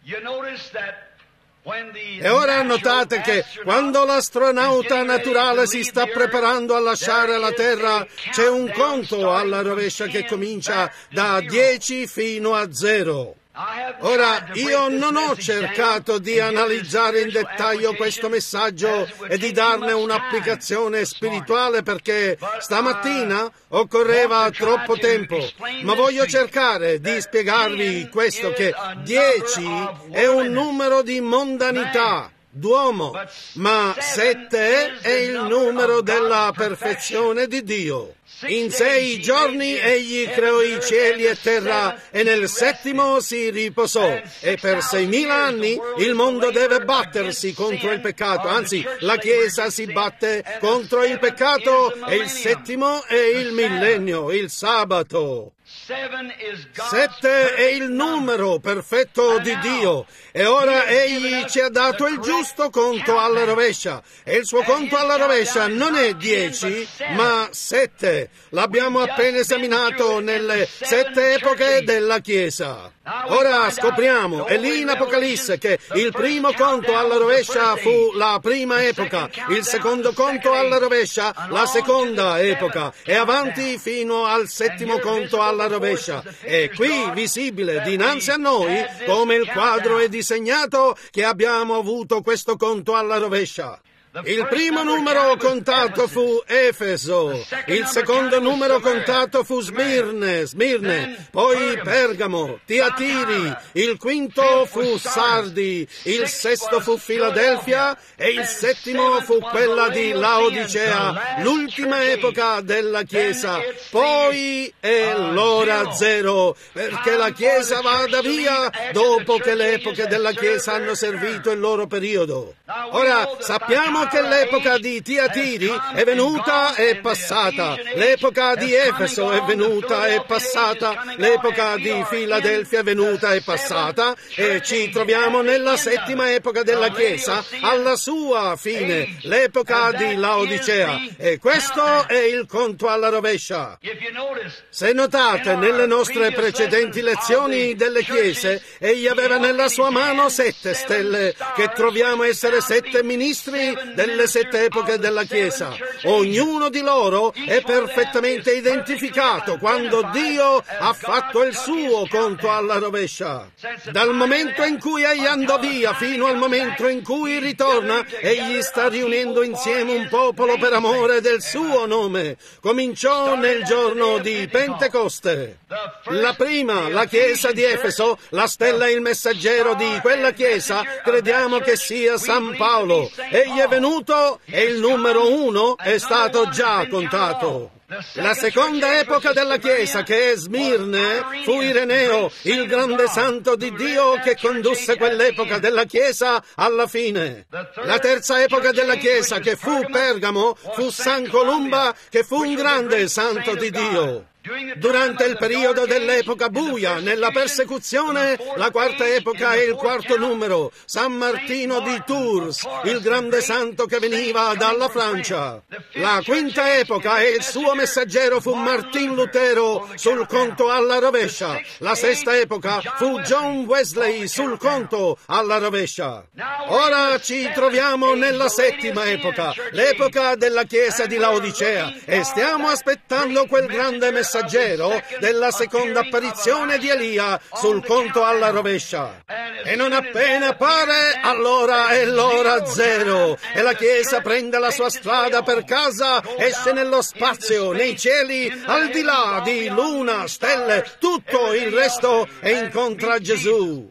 E ora notate che quando l'astronauta naturale si sta preparando a lasciare la Terra, c'è un conto alla rovescia che comincia da 10 fino a 0. Ora, io non ho cercato di analizzare in dettaglio questo messaggio e di darne un'applicazione spirituale perché stamattina occorreva troppo tempo, ma voglio cercare di spiegarvi questo, che 10 è un numero di mondanità, d'uomo, ma 7 è il numero della perfezione di Dio. In 6 giorni egli creò i cieli e terra e nel settimo si riposò, e per 6.000 anni il mondo deve battersi contro il peccato, anzi la Chiesa si batte contro il peccato, e il settimo è il millennio, il sabato. 7 è il numero perfetto di Dio, e ora egli ci ha dato il giusto conto alla rovescia, e il suo conto alla rovescia non è 10 ma 7. L'abbiamo appena esaminato nelle 7 epoche della Chiesa. Ora scopriamo, è lì in Apocalisse, che il primo conto alla rovescia fu la prima epoca, il secondo conto alla rovescia la seconda epoca, e avanti fino al settimo conto alla rovescia. È qui visibile dinanzi a noi, come il quadro è disegnato, che abbiamo avuto questo conto alla rovescia. Il primo numero contato fu Efeso, il secondo numero contato fu Smirne, poi Pergamo, Tiatiri, il quinto fu Sardi, il sesto fu Filadelfia e il settimo fu quella di Laodicea, l'ultima epoca della Chiesa. Poi è l'ora zero, perché la Chiesa vada via dopo che le epoche della Chiesa hanno servito il loro periodo. Ora sappiamo che l'epoca di Tiatiri è venuta e passata, l'epoca di Efeso è venuta e passata, l'epoca di Filadelfia è venuta e passata, e ci troviamo nella settima epoca della Chiesa, alla sua fine, l'epoca di Laodicea, e questo è il conto alla rovescia. Se notate, nelle nostre precedenti lezioni delle Chiese, egli aveva nella sua mano 7 stelle, che troviamo essere 7 ministri delle 7 epoche della Chiesa. Ognuno di loro è perfettamente identificato quando Dio ha fatto il suo conto alla rovescia. Dal momento in cui egli andò via fino al momento in cui ritorna, egli sta riunendo insieme un popolo per amore del suo nome. Cominciò nel giorno di Pentecoste. La prima, la Chiesa di Efeso, la stella e il messaggero di quella Chiesa, crediamo che sia San Paolo. Egli è venuto e il numero 1 è stato già contato. La seconda epoca della Chiesa, che è Smirne, fu Ireneo, il grande santo di Dio che condusse quell'epoca della Chiesa alla fine. La terza epoca della Chiesa, che fu Pergamo, fu San Columba, che fu un grande santo di Dio. Durante il periodo dell'epoca buia, nella persecuzione, la quarta epoca è il quarto numero, San Martino di Tours, il grande santo che veniva dalla Francia. La quinta epoca e il suo messaggero fu Martin Lutero sul conto alla rovescia. La sesta epoca fu John Wesley sul conto alla rovescia. Ora ci troviamo nella settima epoca, l'epoca della Chiesa di Laodicea, e stiamo aspettando quel grande messaggero della seconda apparizione di Elia sul conto alla rovescia. E non appena appare, allora è l'ora zero, e la Chiesa prende la sua strada per casa, esce nello spazio, nei cieli, al di là di luna, stelle, tutto il resto, e incontra Gesù.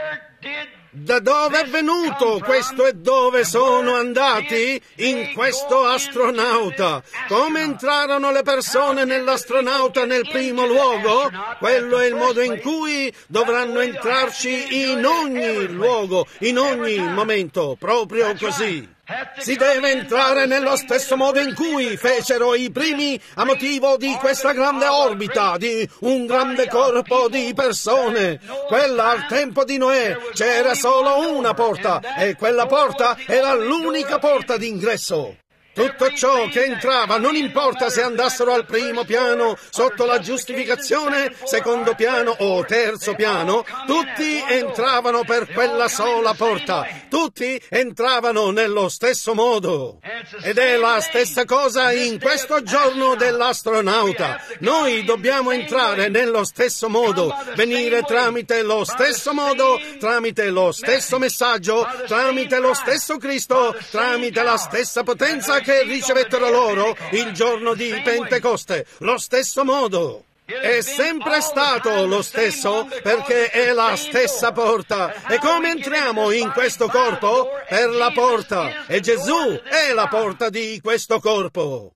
Da dove è venuto questo e dove sono andati? In questo astronauta. Come entrarono le persone nell'astronauta nel primo luogo? Quello è il modo in cui dovranno entrarci in ogni luogo, in ogni momento, proprio così. Si deve entrare nello stesso modo in cui fecero i primi a motivo di questa grande orbita, di un grande corpo di persone. Quella al tempo di Noè c'era solo una porta, e quella porta era l'unica porta d'ingresso. Tutto ciò che entrava, non importa se andassero al primo piano, sotto la giustificazione, secondo piano o terzo piano, tutti entravano per quella sola porta. Tutti entravano nello stesso modo. Ed è la stessa cosa in questo giorno dell'astronauta. Noi dobbiamo entrare nello stesso modo, venire tramite lo stesso modo, tramite lo stesso messaggio, tramite lo stesso Cristo, tramite la stessa potenza che ricevettero loro il giorno di Pentecoste, lo stesso modo. È sempre stato lo stesso perché è la stessa porta. E come entriamo in questo corpo? Per la porta. E Gesù è la porta di questo corpo.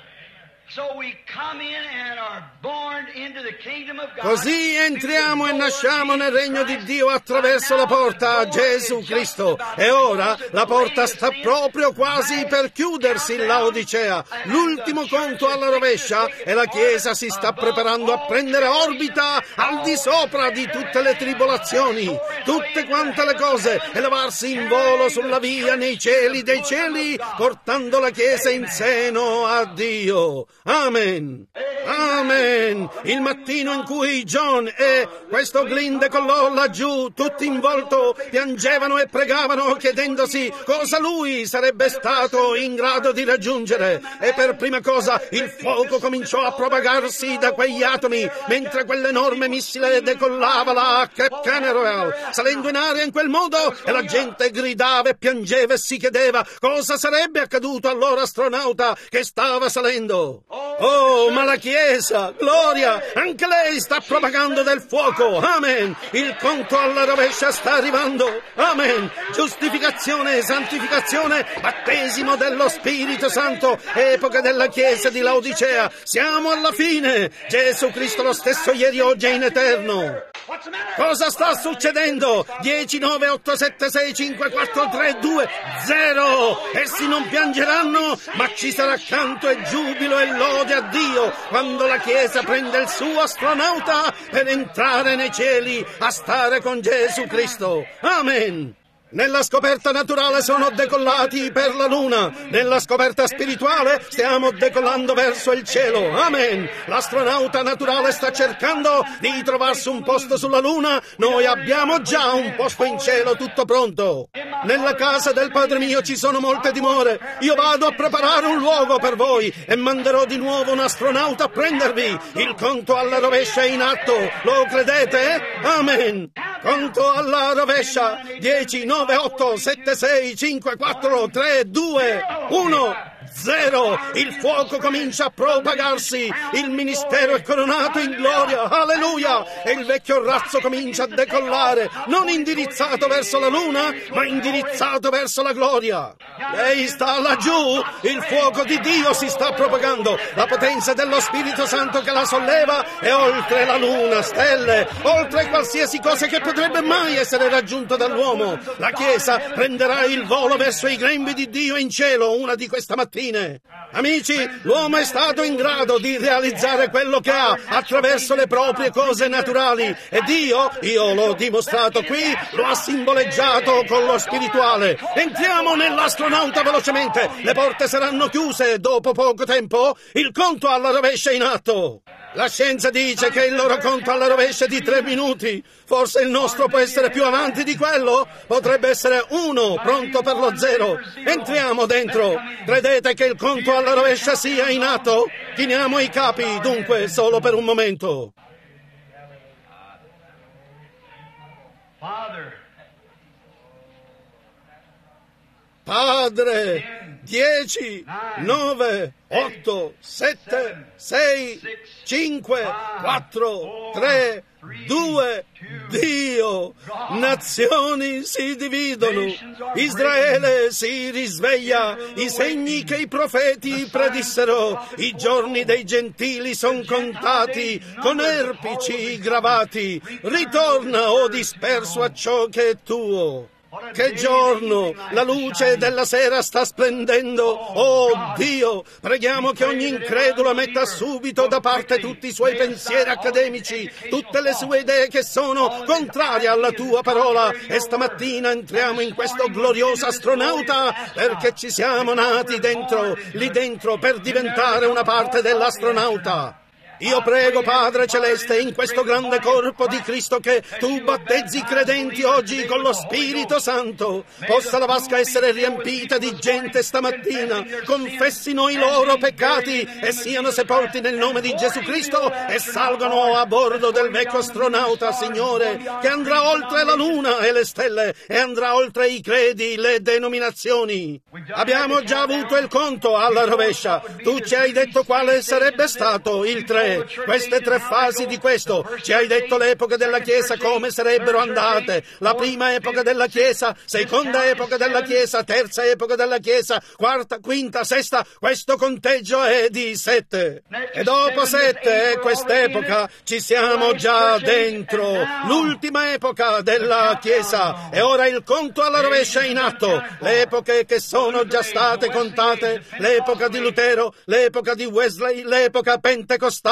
Così entriamo e nasciamo nel regno di Dio attraverso la porta, Gesù Cristo. E ora la porta sta proprio quasi per chiudersi in Laodicea. L'ultimo conto alla rovescia e la Chiesa si sta preparando a prendere orbita al di sopra di tutte le tribolazioni, tutte quante le cose, e levarsi in volo sulla via nei cieli dei cieli, portando la Chiesa in seno a Dio. Amen. Amen. Il mattino in cui John e questo Glynn decollò laggiù, tutti in volto, piangevano e pregavano chiedendosi cosa lui sarebbe stato in grado di raggiungere. E per prima cosa il fuoco cominciò a propagarsi da quegli atomi, mentre quell'enorme missile decollava là a Cape Canaveral, salendo in aria in quel modo, e la gente gridava e piangeva e si chiedeva cosa sarebbe accaduto al loro astronauta che stava salendo. Oh, ma la Chiesa, gloria, anche lei sta propagando del fuoco. Amen. Il conto alla rovescia sta arrivando. Amen. Giustificazione, santificazione, battesimo dello Spirito Santo, epoca della Chiesa di Laodicea. Siamo alla fine. Gesù Cristo lo stesso ieri, oggi e in eterno. Cosa sta succedendo? 10, 9, 8, 7, 6, 5, 4, 3, 2, 0. Essi non piangeranno, ma ci sarà canto e giubilo e lode a Dio quando la Chiesa prende il suo astronauta per entrare nei cieli a stare con Gesù Cristo. Amen. Nella scoperta naturale sono decollati per la luna. Nella scoperta spirituale stiamo decollando verso il cielo. Amen. L'astronauta naturale sta cercando di trovarsi un posto sulla luna. Noi abbiamo già un posto in cielo tutto pronto. Nella casa del Padre mio ci sono molte dimore. Io vado a preparare un luogo per voi e manderò di nuovo un astronauta a prendervi. Il conto alla rovescia è in atto. Lo credete? Amen. Conto alla rovescia. 10, 9, 8, 7, 6, 5, 4, 3, 2, 1, 0. Il fuoco comincia a propagarsi. Il ministero è coronato in gloria. Alleluia. E il vecchio razzo comincia a decollare, non indirizzato verso la luna, ma indirizzato verso la gloria. Lei sta laggiù. Il fuoco di Dio si sta propagando. La potenza dello Spirito Santo che la solleva è oltre la luna, stelle, oltre qualsiasi cosa che potrebbe mai essere raggiunta dall'uomo. La Chiesa prenderà il volo verso i grembi di Dio in cielo una di questa mattina. Amici, l'uomo è stato in grado di realizzare quello che ha attraverso le proprie cose naturali, e Dio, io l'ho dimostrato qui, lo ha simboleggiato con lo spirituale. Entriamo nell'astronauta velocemente, le porte saranno chiuse dopo poco tempo, il conto alla rovescia è in atto. La scienza dice che il loro conto alla rovescia è di 3 minuti. Forse il nostro può essere più avanti di quello? Potrebbe essere 1, pronto per lo 0. Entriamo dentro. Credete che il conto alla rovescia sia in atto? Chiniamo i capi, dunque, solo per un momento. Padre, 10, 9, 8, 7, 6, 5, 4, 3, 2, Dio. Nazioni si dividono. Israele si risveglia. I segni che i profeti predissero. I giorni dei gentili son contati, con erpici gravati. Ritorna, o disperso, a ciò che è tuo. Che giorno! La luce della sera sta splendendo. Oh Dio! Preghiamo che ogni incredulo metta subito da parte tutti i suoi pensieri accademici, tutte le sue idee che sono contrarie alla tua parola. E stamattina entriamo in questo glorioso astronauta perché ci siamo nati dentro, lì dentro, per diventare una parte dell'astronauta. Io prego, Padre Celeste, in questo grande corpo di Cristo che tu battezzi i credenti oggi con lo Spirito Santo, possa la vasca essere riempita di gente stamattina, confessino i loro peccati e siano sepolti nel nome di Gesù Cristo e salgano a bordo del vecchio astronauta, Signore, che andrà oltre la luna e le stelle e andrà oltre i credi, le denominazioni. Abbiamo già avuto il conto alla rovescia. Tu ci hai detto quale sarebbe stato il 3. Queste 3 fasi di questo. Ci hai detto l'epoca della Chiesa come sarebbero andate. La prima epoca della Chiesa, seconda epoca della Chiesa, terza epoca della Chiesa, quarta, quinta, sesta. Questo conteggio è di 7. E dopo 7 è quest'epoca. Ci siamo già dentro. L'ultima epoca della Chiesa. E ora il conto alla rovescia è in atto. Le epoche che sono già state contate. L'epoca di Lutero, l'epoca di Wesley, l'epoca pentecostale.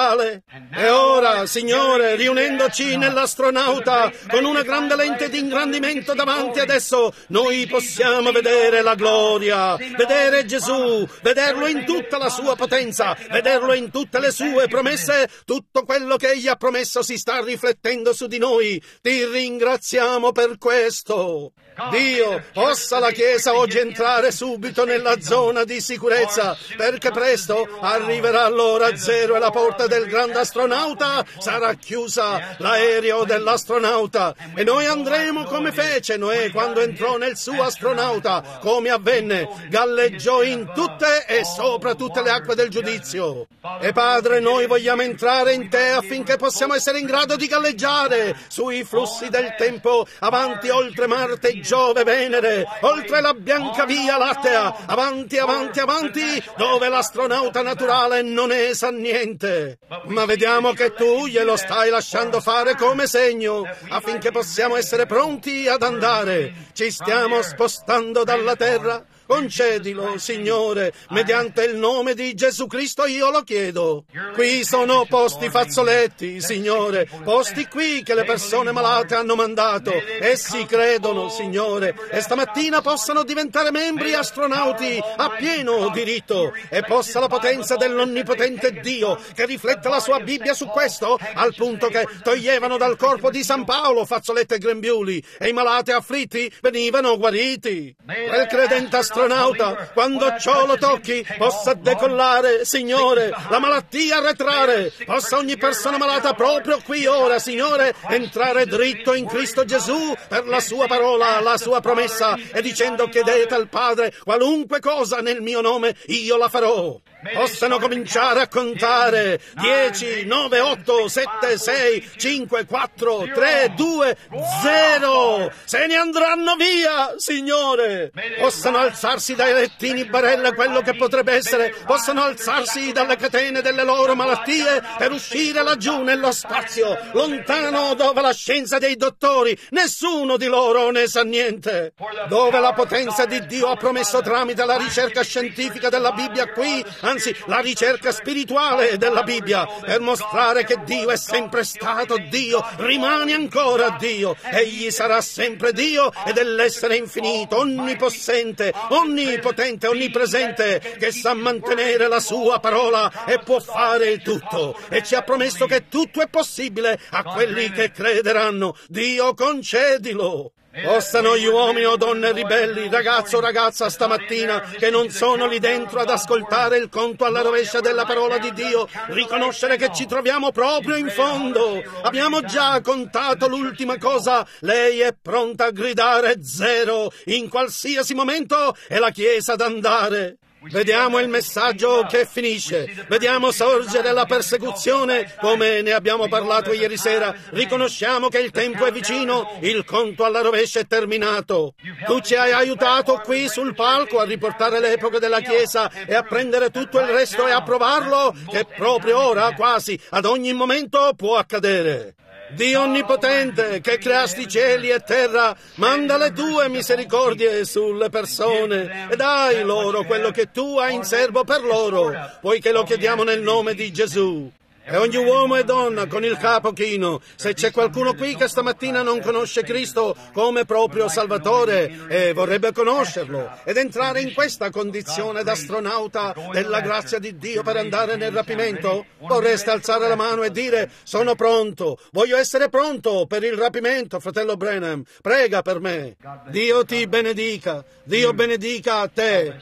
E ora, Signore, riunendoci nell'astronauta con una grande lente di ingrandimento davanti adesso, noi possiamo vedere la gloria, vedere Gesù, vederlo in tutta la sua potenza, vederlo in tutte le sue promesse. Tutto quello che egli ha promesso si sta riflettendo su di noi. Ti ringraziamo per questo. Dio, possa la Chiesa oggi entrare subito nella zona di sicurezza, perché presto arriverà l'ora zero e la porta del grande astronauta sarà chiusa, l'aereo dell'astronauta, e noi andremo come fece Noè quando entrò nel suo astronauta, come avvenne, galleggiò in tutte e sopra tutte le acque del giudizio. E Padre, noi vogliamo entrare in Te affinché possiamo essere in grado di galleggiare sui flussi del tempo, avanti oltre Marte, Giove, Venere, oltre la bianca via lattea, avanti, avanti, avanti, dove l'astronauta naturale non ne sa niente. Ma vediamo che tu glielo stai lasciando fare come segno, affinché possiamo essere pronti ad andare. Ci stiamo spostando dalla terra. Concedilo, Signore, mediante il nome di Gesù Cristo io lo chiedo. Qui sono posti fazzoletti, Signore, posti qui che le persone malate hanno mandato. Essi credono, Signore, e stamattina possano diventare membri astronauti a pieno diritto, e possa la potenza dell'onnipotente Dio, che riflette la sua Bibbia su questo, al punto che toglievano dal corpo di San Paolo fazzoletti e grembiuli, e i malati afflitti venivano guariti. Quel credente astronauta, quando ciò lo tocchi, possa decollare, Signore, la malattia arretrare, possa ogni persona malata proprio qui ora, Signore, entrare dritto in Cristo Gesù per la sua parola, la sua promessa, e dicendo: chiedete al Padre qualunque cosa nel mio nome, io la farò. Possano cominciare a contare 10, 9, 8, 7, 6, 5, 4, 3, 2, 0. Se ne andranno via, Signore. Possano alzarsi dai lettini barella quello che potrebbe essere, possano alzarsi dalle catene delle loro malattie per uscire laggiù nello spazio, lontano dove la scienza dei dottori, nessuno di loro ne sa niente. Dove la potenza di Dio ha promesso tramite la ricerca scientifica della Bibbia qui, anzi la ricerca spirituale della Bibbia, per mostrare che Dio è sempre stato Dio, rimane ancora Dio, egli sarà sempre Dio ed è l'essere infinito, onnipossente, onnipotente, onnipresente, che sa mantenere la sua parola e può fare tutto, e ci ha promesso che tutto è possibile a quelli che crederanno. Dio, concedilo. Possano gli uomini o donne ribelli, ragazzo o ragazza stamattina, che non sono lì dentro ad ascoltare il conto alla rovescia della parola di Dio, riconoscere che ci troviamo proprio in fondo. Abbiamo già contato l'ultima cosa. Lei è pronta a gridare 0 in qualsiasi momento e la Chiesa ad andare. Vediamo il messaggio che finisce, vediamo sorgere la persecuzione come ne abbiamo parlato ieri sera, riconosciamo che il tempo è vicino, il conto alla rovescia è terminato. Tu ci hai aiutato qui sul palco a riportare l'epoca della Chiesa e a prendere tutto il resto e a provarlo, che proprio ora, quasi ad ogni momento, può accadere. Dio onnipotente, che creasti cieli e terra, manda le tue misericordie sulle persone e dai loro quello che tu hai in serbo per loro, poiché lo chiediamo nel nome di Gesù. E ogni uomo e donna con il capo chino, se c'è qualcuno qui che stamattina non conosce Cristo come proprio Salvatore e vorrebbe conoscerlo ed entrare in questa condizione d'astronauta della grazia di Dio per andare nel rapimento, vorreste alzare la mano e dire: sono pronto, voglio essere pronto per il rapimento, fratello Branham, prega per me. Dio ti benedica, Dio benedica a te,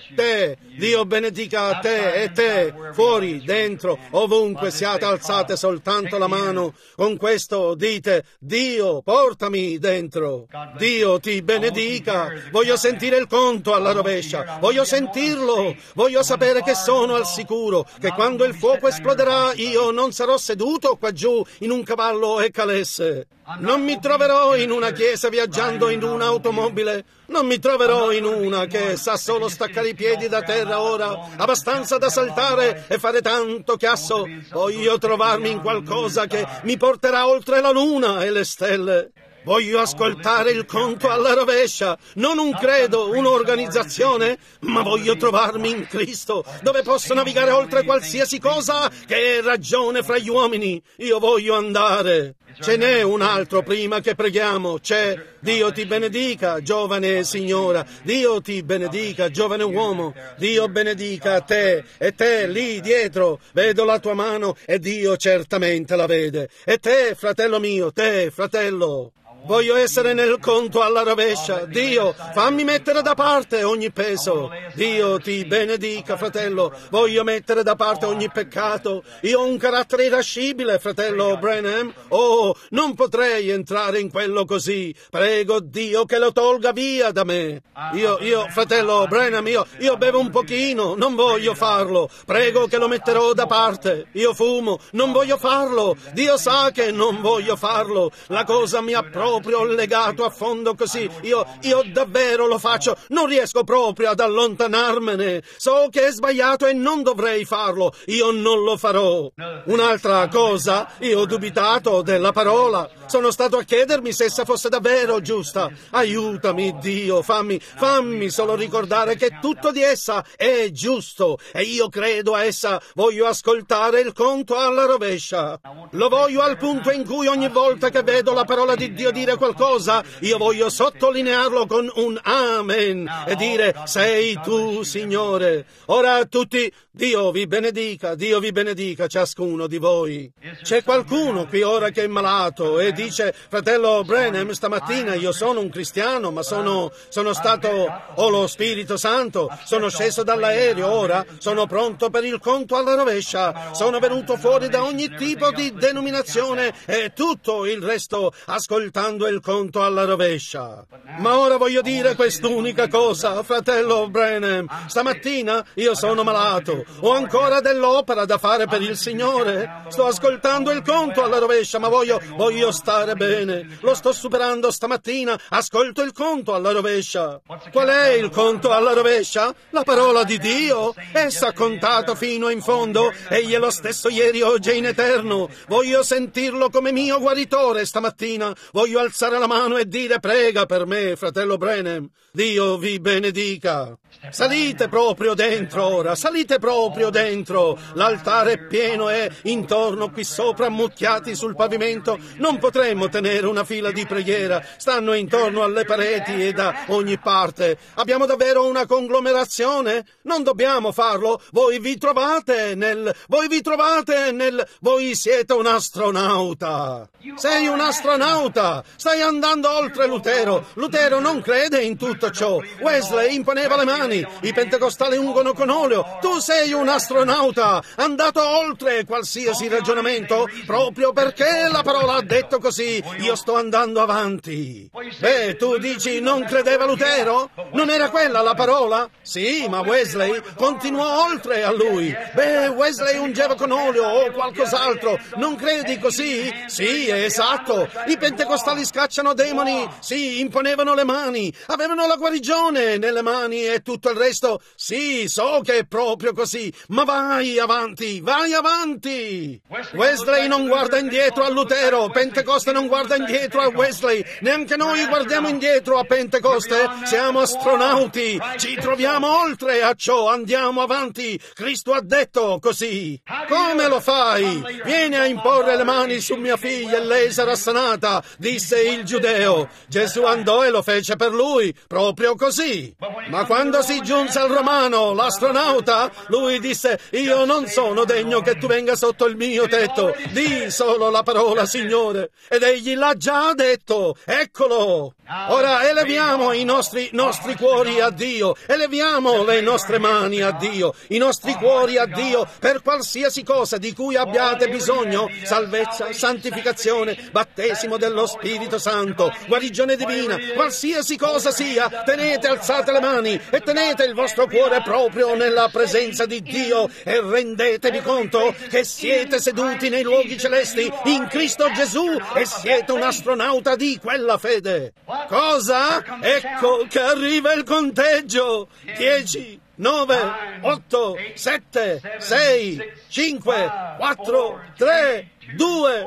Dio benedica a te e te, fuori, dentro, ovunque siate, alzate soltanto la mano. Con questo dite: Dio, portami dentro. Dio ti benedica. Voglio sentire il conto alla rovescia. Voglio sentirlo. Voglio sapere che sono al sicuro, che quando il fuoco esploderà io non sarò seduto qua giù in un cavallo e calesse. Non mi troverò in una chiesa viaggiando in un'automobile. Non mi troverò in una che sa solo staccare i piedi da terra ora, abbastanza da saltare e fare tanto chiasso. Voglio trovarmi in qualcosa che mi porterà oltre la luna e le stelle. Voglio ascoltare il conto alla rovescia, non un credo, un'organizzazione, ma voglio trovarmi in Cristo, dove posso navigare oltre qualsiasi cosa che è ragione fra gli uomini. Io voglio andare. Ce n'è un altro prima che preghiamo. C'è: Dio ti benedica, giovane signora. Dio ti benedica, giovane uomo. Dio benedica a te e te lì dietro. Vedo la tua mano e Dio certamente la vede. E te, fratello mio, te, fratello. Voglio essere nel conto alla rovescia. Dio, fammi mettere da parte ogni peso. Dio ti benedica, fratello. Voglio mettere da parte ogni peccato. Io ho un carattere irascibile, fratello Branham. Oh, non potrei entrare in quello così. Prego Dio che lo tolga via da me. Io, fratello Branham, io bevo un pochino. Non voglio farlo. Prego che lo metterò da parte. Io fumo. Non voglio farlo. Dio sa che non voglio farlo. La cosa mi ha proprio legato a fondo così. Io davvero lo faccio. Non riesco proprio ad allontanarmene. So che è sbagliato e non dovrei farlo. Io non lo farò. Un'altra cosa, io ho dubitato della parola. Sono stato a chiedermi se essa fosse davvero giusta. Aiutami, Dio, fammi solo ricordare che tutto di essa è giusto e io credo a essa. Voglio ascoltare il conto alla rovescia. Lo voglio al punto in cui ogni volta che vedo la parola di Dio dire qualcosa, io voglio sottolinearlo con un amen e dire: sei tu, Signore. Ora tutti, Dio vi benedica ciascuno di voi. C'è qualcuno qui ora che è malato e dice: fratello Branham, stamattina io sono un cristiano, ma sono stato, ho lo Spirito Santo, sono sceso dall'aereo, ora sono pronto per il conto alla rovescia, sono venuto fuori da ogni tipo di denominazione e tutto il resto ascoltando il conto alla rovescia. Ma ora voglio dire quest'unica cosa, fratello Branham. Stamattina io sono malato, ho ancora dell'opera da fare per il Signore. Sto ascoltando il conto alla rovescia, ma voglio stare bene. Lo sto superando stamattina, ascolto il conto alla rovescia. Qual è il conto alla rovescia? La parola di Dio. Essa ha contato fino in fondo. Egli è lo stesso ieri, oggi e in eterno. Voglio sentirlo come mio guaritore stamattina. Voglio alzare la mano e dire: prega per me, fratello Branham. Dio vi benedica. Salite proprio dentro ora, salite proprio dentro. L'altare è pieno e intorno qui sopra, ammucchiati sul pavimento, non potremmo tenere una fila di preghiera. Stanno intorno alle pareti e da ogni parte. Abbiamo davvero una conglomerazione? Non dobbiamo farlo. Voi siete un astronauta. Sei un astronauta. Stai andando oltre Lutero. Lutero non crede in tutto ciò. Wesley imponeva le mani. I pentecostali ungono con olio. Tu sei un astronauta, andato oltre qualsiasi ragionamento, proprio perché la parola ha detto così. Io sto andando avanti. Beh, tu dici: non credeva Lutero? Non era quella la parola? Sì, ma Wesley continuò oltre a lui. Beh, Wesley ungeva con olio o qualcos'altro. Non credi così? Sì, è esatto. I pentecostali angeli scacciano demoni, sì, imponevano le mani, avevano la guarigione nelle mani e tutto il resto. Sì, so che è proprio così, ma vai avanti, vai avanti! Wesley non guarda indietro a Lutero, Pentecoste non guarda indietro a Wesley, neanche noi guardiamo indietro a Pentecoste, siamo astronauti, ci troviamo oltre a ciò, andiamo avanti, Cristo ha detto così. Come lo fai? Vieni a imporre le mani su mia figlia e lei sarà sanata, disse il giudeo. Gesù andò e lo fece per lui, proprio così. Ma quando si giunse al romano, l'astronauta, lui disse: io non sono degno che tu venga sotto il mio tetto, di solo la parola, Signore. Ed egli l'ha già detto, eccolo. Ora eleviamo i nostri cuori a Dio, eleviamo le nostre mani a Dio, i nostri cuori a Dio per qualsiasi cosa di cui abbiate bisogno: salvezza, santificazione, battesimo dello Spirito Santo, guarigione divina, qualsiasi cosa sia. Tenete alzate le mani e tenete il vostro cuore proprio nella presenza di Dio e rendetevi conto che siete seduti nei luoghi celesti in Cristo Gesù e siete un astronauta di quella fede. Cosa? Ecco che arriva il conteggio. 10, 9, 8, 7, 6, 5, 4, 3, 2.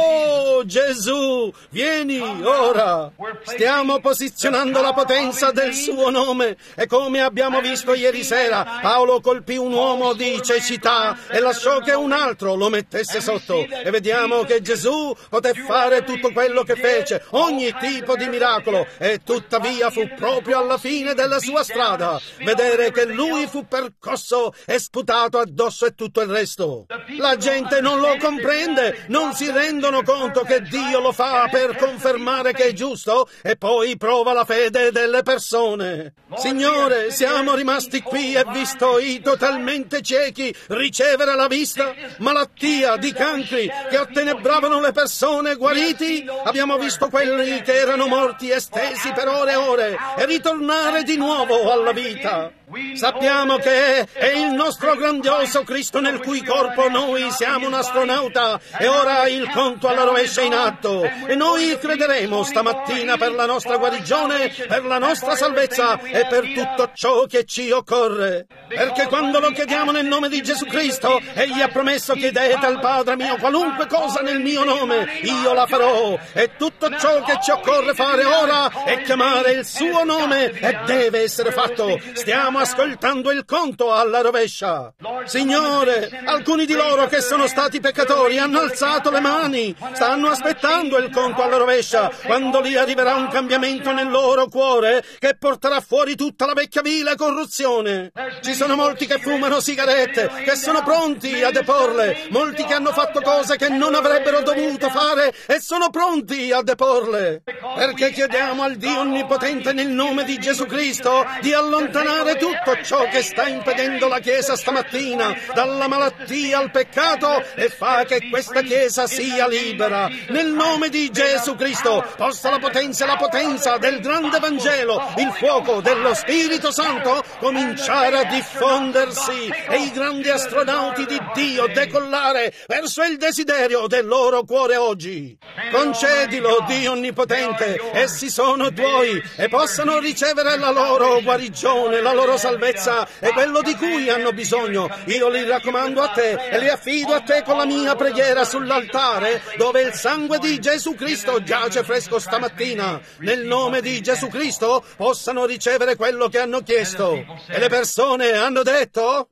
Oh Gesù, vieni ora. Stiamo posizionando la potenza del suo nome e come abbiamo visto ieri sera, Paolo colpì un uomo di cecità e lasciò che un altro lo mettesse sotto, e vediamo che Gesù poté fare tutto quello che fece, ogni tipo di miracolo, e tuttavia fu proprio alla fine della sua strada vedere che lui fu percosso e sputato addosso e tutto il resto. La gente non lo comprende, non si rendono conto che Dio lo fa per confermare che è giusto e poi prova la fede delle persone. Signore, siamo rimasti qui e visto i totalmente ciechi ricevere la vista, malattia di cancri che ottenebravano le persone guariti, abbiamo visto quelli che erano morti e stesi per ore e ore e ritornare di nuovo alla vita. Sappiamo che è il nostro grandioso Cristo nel cui corpo noi siamo un astronauta e ora il conto alla rovescia è in atto e noi crederemo stamattina per la nostra guarigione, per la nostra salvezza e per tutto ciò che ci occorre. Perché quando lo chiediamo nel nome di Gesù Cristo, Egli ha promesso: chiedete al Padre mio qualunque cosa nel mio nome, io la farò. E tutto ciò che ci occorre fare ora è chiamare il suo nome e deve essere fatto. Stiamo ascoltando il conto alla rovescia. Signore, alcuni di loro che sono stati peccatori hanno alzato le mani, stanno aspettando il conto alla rovescia, quando lì arriverà un cambiamento nel loro cuore che porterà fuori tutta la vecchia vile corruzione. Ci sono molti che fumano sigarette, che sono pronti a deporle, molti che hanno fatto cose che non avrebbero dovuto fare e sono pronti a deporle. Perché chiediamo al Dio Onnipotente nel nome di Gesù Cristo di allontanare tutto ciò che sta impedendo la Chiesa stamattina dalla malattia al peccato e fa che questa Chiesa sia libera. Nel nome di Gesù Cristo possa la potenza del grande Vangelo, il fuoco dello Spirito Santo cominciare a diffondersi e i grandi astronauti di Dio decollare verso il desiderio del loro cuore oggi. Concedilo, Dio Onnipotente, essi sono tuoi e possano ricevere la loro guarigione, la loro salvezza e quello di cui hanno bisogno. Io li raccomando a te e li affido a te con la mia preghiera sull'altare dove il sangue di Gesù Cristo giace fresco stamattina. Nel nome di Gesù Cristo possano ricevere quello che hanno chiesto. E le persone hanno detto: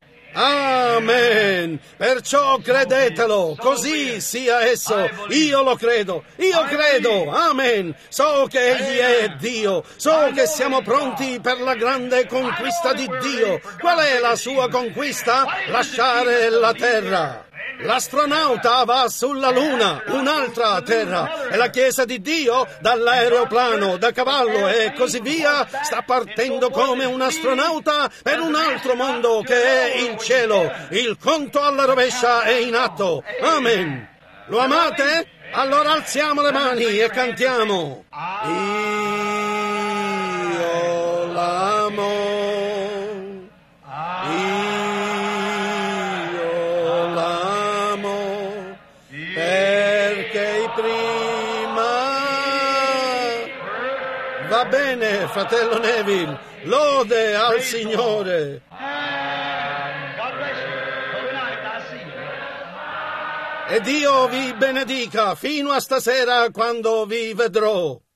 Amen. Perciò credetelo, così sia esso. Io lo credo, io credo. Amen. So che Egli è Dio, so che siamo pronti per la grande conquista di Dio. Qual è la sua conquista? Lasciare la terra. L'astronauta va sulla Luna, un'altra terra, e la Chiesa di Dio dall'aeroplano, da cavallo e così via sta partendo come un astronauta per un altro mondo che è il cielo. Il conto alla rovescia è in atto. Amen. Lo amate? Allora alziamo le mani e cantiamo. Io l'amo. Va bene, fratello Neville, lode al Signore. God bless you. Good night. I'll see you. E Dio vi benedica fino a stasera quando vi vedrò.